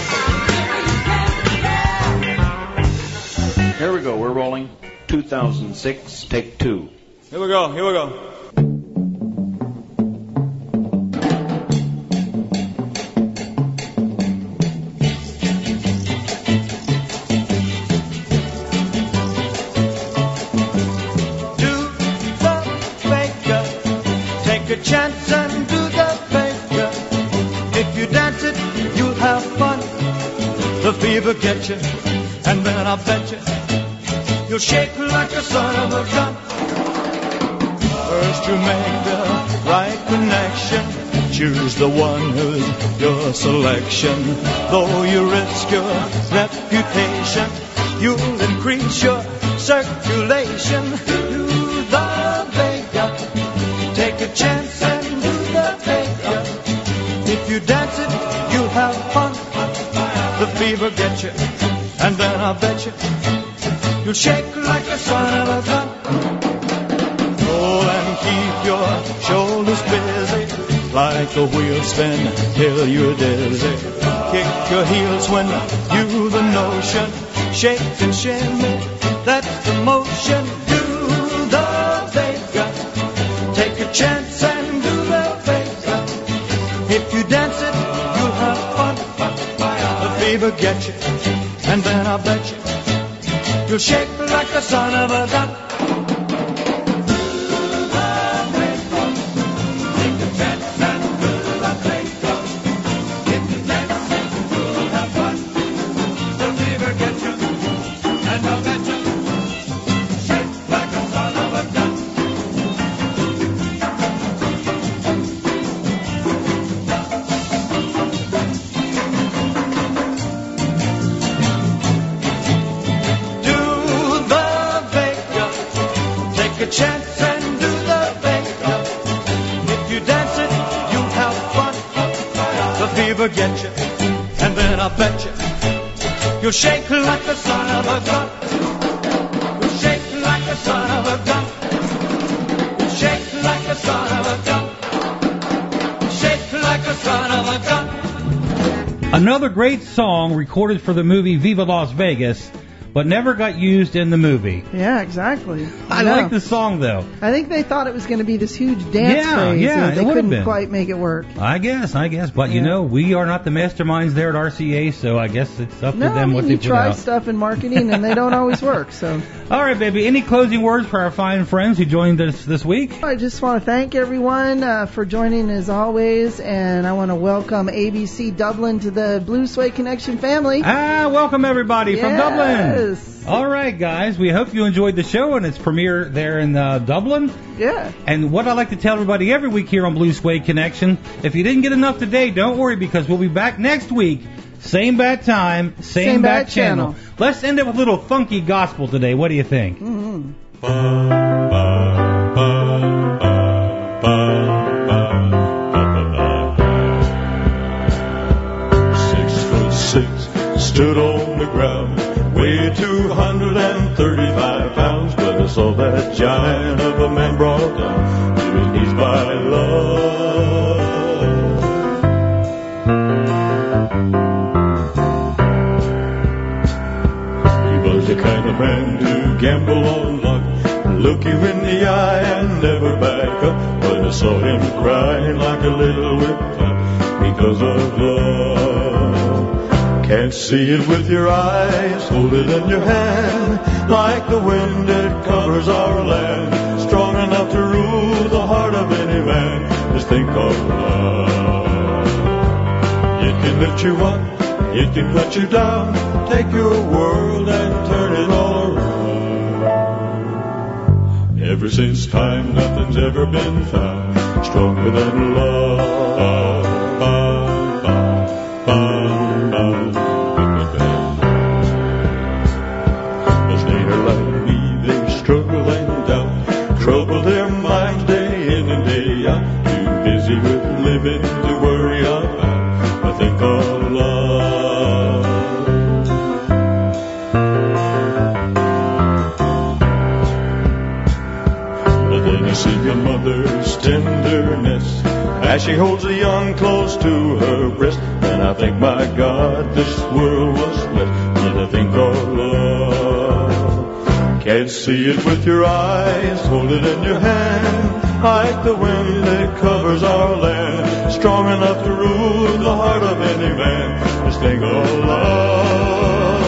name. Here we go. We're rolling. two thousand six, take two. Here we go. Here we go. Chance and do the faker. If you dance it, you'll have fun. The fever get you, and then I bet you you'll shake like a son of a gun. First you make the right connection, choose the one who's your selection. Though you risk your reputation, you'll increase your circulation. Do the faker, take a chance. If you dance it, you'll have fun. The fever gets you, and then I bet you you'll shake like a son of a gun. Roll and keep your shoulders busy, like a wheel spin till you're dizzy. Kick your heels when you've the notion. Shake and shimmy, that's the motion. Do the vega, take a chance and do the vega. If you dance it, you'll have fun. The fever gets you, and then I bet you you'll shake like a son of a gun. Chance and do the vega. If you dance it, you'll have fun. The fever gets you, and then I bet you you'll shake like the son of a gun. You'll shake like the son of a gun. You'll shake like the son of a gun. Shake like the son of a gun. Another great song recorded for the movie Viva Las Vegas, but never got used in the movie. Yeah, exactly. I no. like the song, though. I think they thought it was going to be this huge dance yeah, craze. Yeah, and they it would couldn't have been. quite make it work. I guess, I guess. But, yeah. you know, we are not the masterminds there at R C A, so I guess it's up no, to them I mean, what you they put try out. stuff in marketing, and they don't always work. So. All right, baby. Any closing words for our fine friends who joined us this week? I just want to thank everyone uh, for joining as always, and I want to welcome A B C Dublin to the Blue Suede Connection family. Ah, welcome everybody yes, from Dublin. Yes. All right, guys. We hope you enjoyed the show and its premiere there in uh, Dublin. Yeah. And what I like to tell everybody every week here on Blue Suede Connection, if you didn't get enough today, don't worry, because we'll be back next week. Same bad time, same, Same bad, bad channel. channel. Let's end up with a little funky gospel today. What do you think? Mm-hmm. Six foot six, stood on the ground, weighed two hundred thirty-five pounds, but I saw that giant of a man brought down to his knees by love. He was the kind of man to gamble on luck, look you in the eye and never back up. But I saw him crying like a little whipclap because of love. Can't see it with your eyes, hold it in your hand, like the wind it covers our land, strong enough to rule the heart of any man. Just think of love. It can lift you up, it can put you down, take your world and turn it all around. Ever since time, nothing's ever been found stronger than love. As they are like me, they struggle and doubt, trouble their minds day in and day out, too busy with living to worry about. I think of love. But then I see your mother's tenderness as she holds a young close to her breast, and I think, my God, this world was blessed. But I think of love. Can't see it with your eyes, hold it in your hand, like the wind that covers our land, strong enough to rule the heart of any man. Just think of love.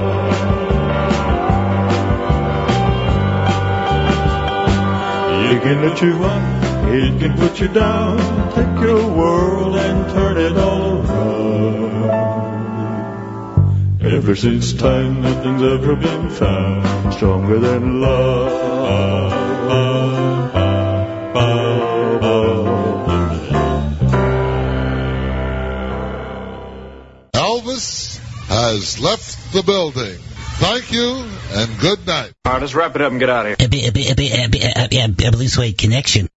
It can lift you up, it can put you down, take your world and turn it all around. Ever since time, nothing's ever been found stronger than love. Elvis has left the building. Thank you and good night. All right, let's wrap it up and get out of here. Blue Suede Connection.